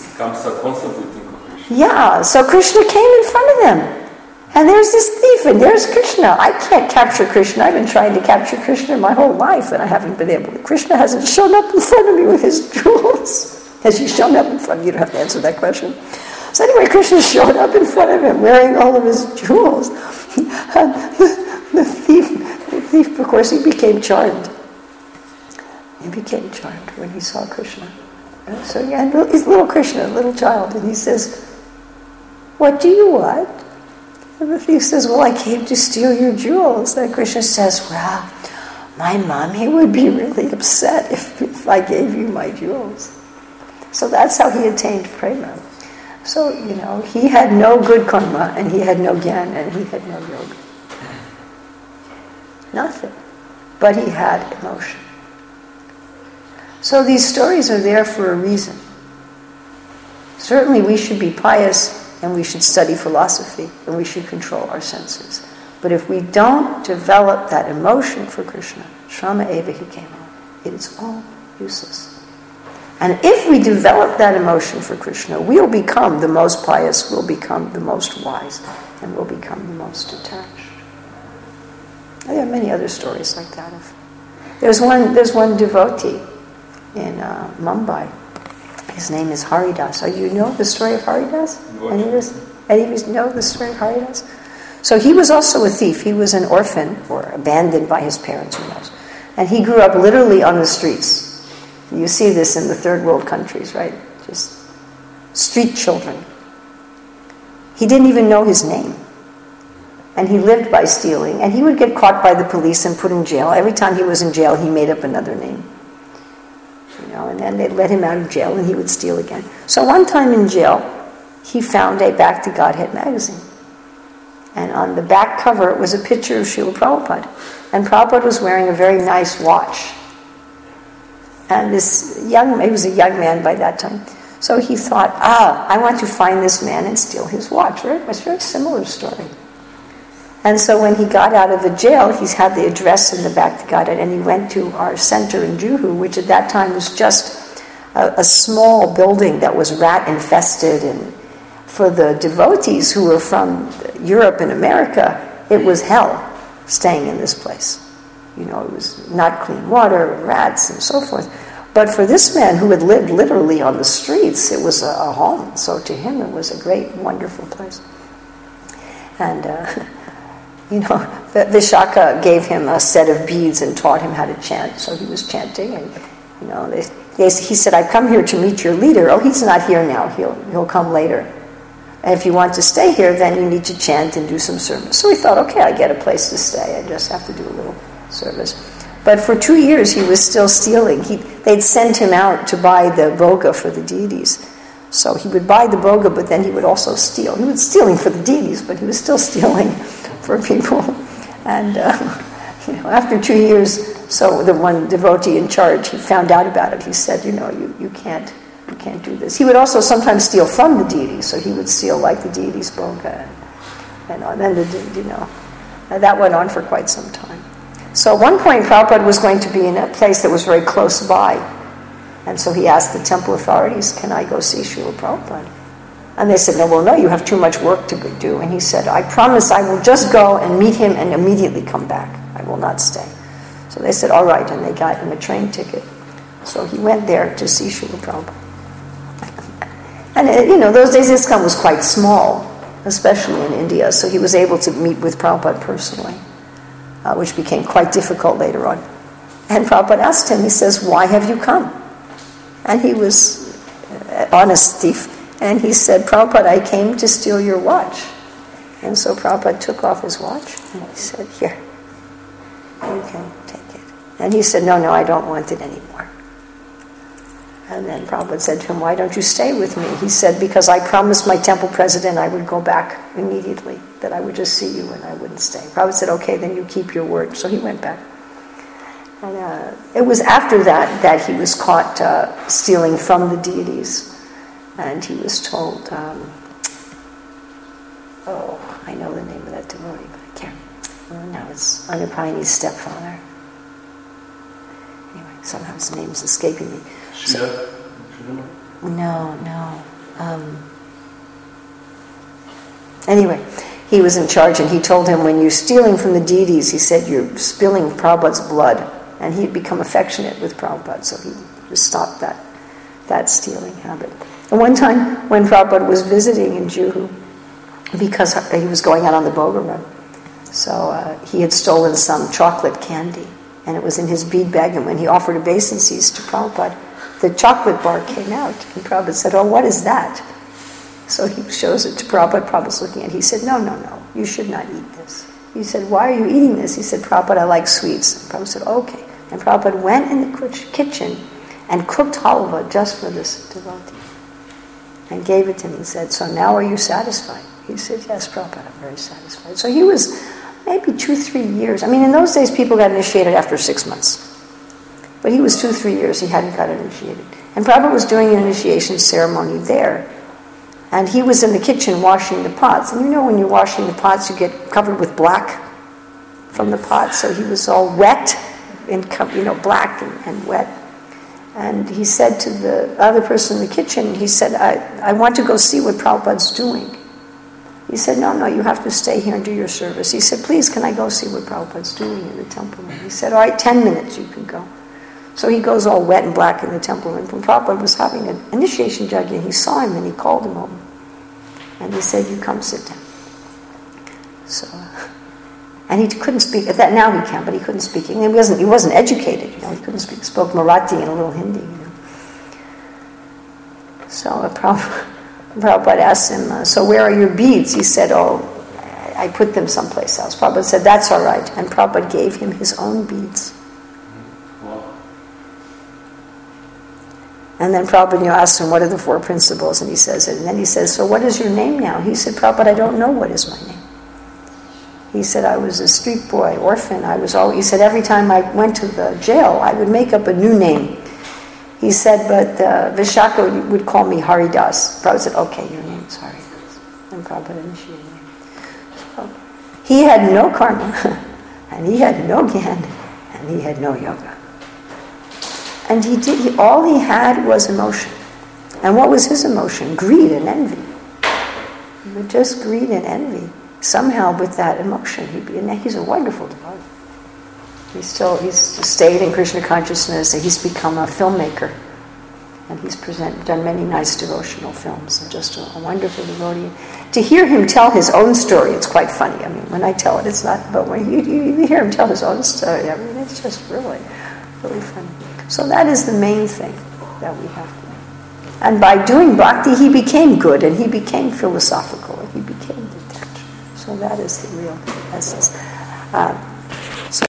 Yeah, so Krishna came in front of them. And there's this thief, and there's Krishna. I can't capture Krishna. I've been trying to capture Krishna my whole life, and I haven't been able to. Krishna hasn't shown up in front of me with his jewels. Has he shown up in front of you? You don't have to answer that question. So anyway, Krishna showed up in front of him wearing all of his jewels. the, the thief, the thief, of course, he became charmed. He became charmed when he saw Krishna. So yeah, he's little Krishna, little child, and he says, "What do you want?" And the thief says, "Well, I came to steal your jewels." And Krishna says, "Well, my mommy would be really upset if, if I gave you my jewels." So that's how he attained prema. So, you know, he had no good karma, and he had no gyan, and he had no yoga. Nothing. But he had emotion. So these stories are there for a reason. Certainly we should be pious, and we should study philosophy, and we should control our senses. But if we don't develop that emotion for Krishna, Shrama Eva Hikema, it is all useless. And if we develop that emotion for Krishna, we'll become the most pious, we'll become the most wise, and we'll become the most detached. There are many other stories like that. There's one, there's one devotee in uh, Mumbai. His name is Haridas. Oh, you know the story of Haridas? Any of us, any of you know the story of Haridas? So he was also a thief. He was an orphan, or abandoned by his parents, who knows. And he grew up literally on the streets. You see this in the third world countries, right? Just street children. He didn't even know his name. And he lived by stealing. And he would get caught by the police and put in jail. Every time he was in jail, he made up another name. You know, and then they'd let him out of jail and he would steal again. So one time in jail, he found a Back to Godhead magazine. And on the back cover, it was a picture of Srila Prabhupada. And Prabhupada was wearing a very nice watch. And this young, he was a young man by that time. So he thought, ah, I want to find this man and steal his watch. Right? It was a very similar story. And so when he got out of the jail, he had the address in the Back to Godhead, and he went to our center in Juhu, which at that time was just a, a small building that was rat infested. And for the devotees who were from Europe and America, it was hell staying in this place. You know, it was not clean water, and rats, and so forth. But for this man who had lived literally on the streets, it was a, a home. So to him, it was a great, wonderful place. And, uh, you know, Vishaka gave him a set of beads and taught him how to chant. So he was chanting, and, you know, they, they, he said, "I've come here to meet your leader." "Oh, he's not here now. He'll, he'll come later. And if you want to stay here, then you need to chant and do some service." So he thought, okay, I get a place to stay. I just have to do a little service. But for two years he was still stealing. He, they'd send him out to buy the bhoga for the deities. So he would buy the bhoga, but then he would also steal. He was stealing for the deities, but he was still stealing for people. And uh, you know, after two years, so the one devotee in charge, he found out about it. He said, you know, you, you can't you can't do this. He would also sometimes steal from the deities, so he would steal like the deities' bhoga, and, and then the, you know, and that went on for quite some time. So at one point, Prabhupada was going to be in a place that was very close by. And so he asked the temple authorities, "Can I go see Srila Prabhupada?" And they said, "No, well, no, you have too much work to do." And he said, "I promise I will just go and meet him and immediately come back. I will not stay." So they said, "All right," and they got him a train ticket. So he went there to see Srila Prabhupada. And, you know, those days ISKCON was quite small, especially in India, so he was able to meet with Prabhupada personally. Uh, which became quite difficult later on. And Prabhupada asked him, he says, "Why have you come?" And he was an honest thief. And he said, Prabhupada, I came to steal your watch. And so Prabhupada took off his watch and he said, here, you can take it. And he said, no, no, I don't want it anymore. And then Prabhupada said to him, why don't you stay with me? He said, because I promised my temple president I would go back immediately, that I would just see you and I wouldn't stay. Prabhupada said, okay, then you keep your word. So he went back. And uh, it was after that that he was caught uh, stealing from the deities. And he was told, um, oh, I know the name of that devotee, but I can't. Oh, no, it's Anupayani's stepfather. Anyway, somehow his name's escaping me. So, no, no. Um, anyway, he was in charge and he told him, when you're stealing from the deities, he said, you're spilling Prabhupada's blood. And he'd become affectionate with Prabhupada, so he just stopped that, that stealing habit. And one time when Prabhupada was visiting in Juhu, because he was going out on the Boga run, so uh, he had stolen some chocolate candy, and it was in his bead bag, and when he offered obeisances to Prabhupada, the chocolate bar came out, and Prabhupada said, oh, what is that? So he shows it to Prabhupada. Prabhupada's looking at it. He said, no, no, no, you should not eat this. He said, why are you eating this? He said, Prabhupada, I like sweets. And Prabhupada said, okay. And Prabhupada went in the kitchen and cooked halva just for this devotee and gave it to him and said, so now are you satisfied? He said, yes, Prabhupada, I'm very satisfied. So he was maybe two, three years. I mean, in those days, people got initiated after six months. But he was two, three years, he hadn't got initiated. And Prabhupada was doing an initiation ceremony there. And he was in the kitchen washing the pots. And you know when you're washing the pots, you get covered with black from the pots. So he was all wet, in, you know, black and, and wet. And he said to the other person in the kitchen, he said, I, I want to go see what Prabhupada's doing. He said, no, no, you have to stay here and do your service. He said, please, can I go see what Prabhupada's doing in the temple? And he said, all right, ten minutes, you can go. So he goes all wet and black in the temple. And when Prabhupada was having an initiation yajna, he saw him and he called him over. And he said, you come sit down. So, and he couldn't speak, at that now he can, but he couldn't speak. He wasn't, he wasn't educated, you know, he couldn't speak, spoke Marathi and a little Hindi, you know. So uh, Prabhupada, Prabhupada asked him, uh, so where are your beads? He said, oh, I put them someplace else. Prabhupada said, that's all right. And Prabhupada gave him his own beads. And then Prabhupada asked him, what are the four principles? And he says it. And then he says, so what is your name now? He said, Prabhupada, I don't know what is my name. He said, I was a street boy, orphan. I was all. He said, every time I went to the jail, I would make up a new name. He said, but uh, Vishaka would call me Haridas. Prabhupada said, okay, your name is Haridas. And Prabhupada initiated him. So he had no karma, and he had no gyan, and he had no yoga. And he did, he, all he had was emotion. And what was his emotion? Greed and envy. But just greed and envy. Somehow with that emotion, he'd be, and he's a wonderful devotee. He's still, he's stayed in Krishna consciousness, and he's become a filmmaker. And he's present, done many nice devotional films, and just a, a wonderful devotee. To hear him tell his own story, it's quite funny. I mean, when I tell it, it's not, but when you, you, you hear him tell his own story, I mean, it's just really, really funny. So that is the main thing that we have to do. And by doing bhakti, he became good, and he became philosophical, and he became detached. So that is the real essence. Uh,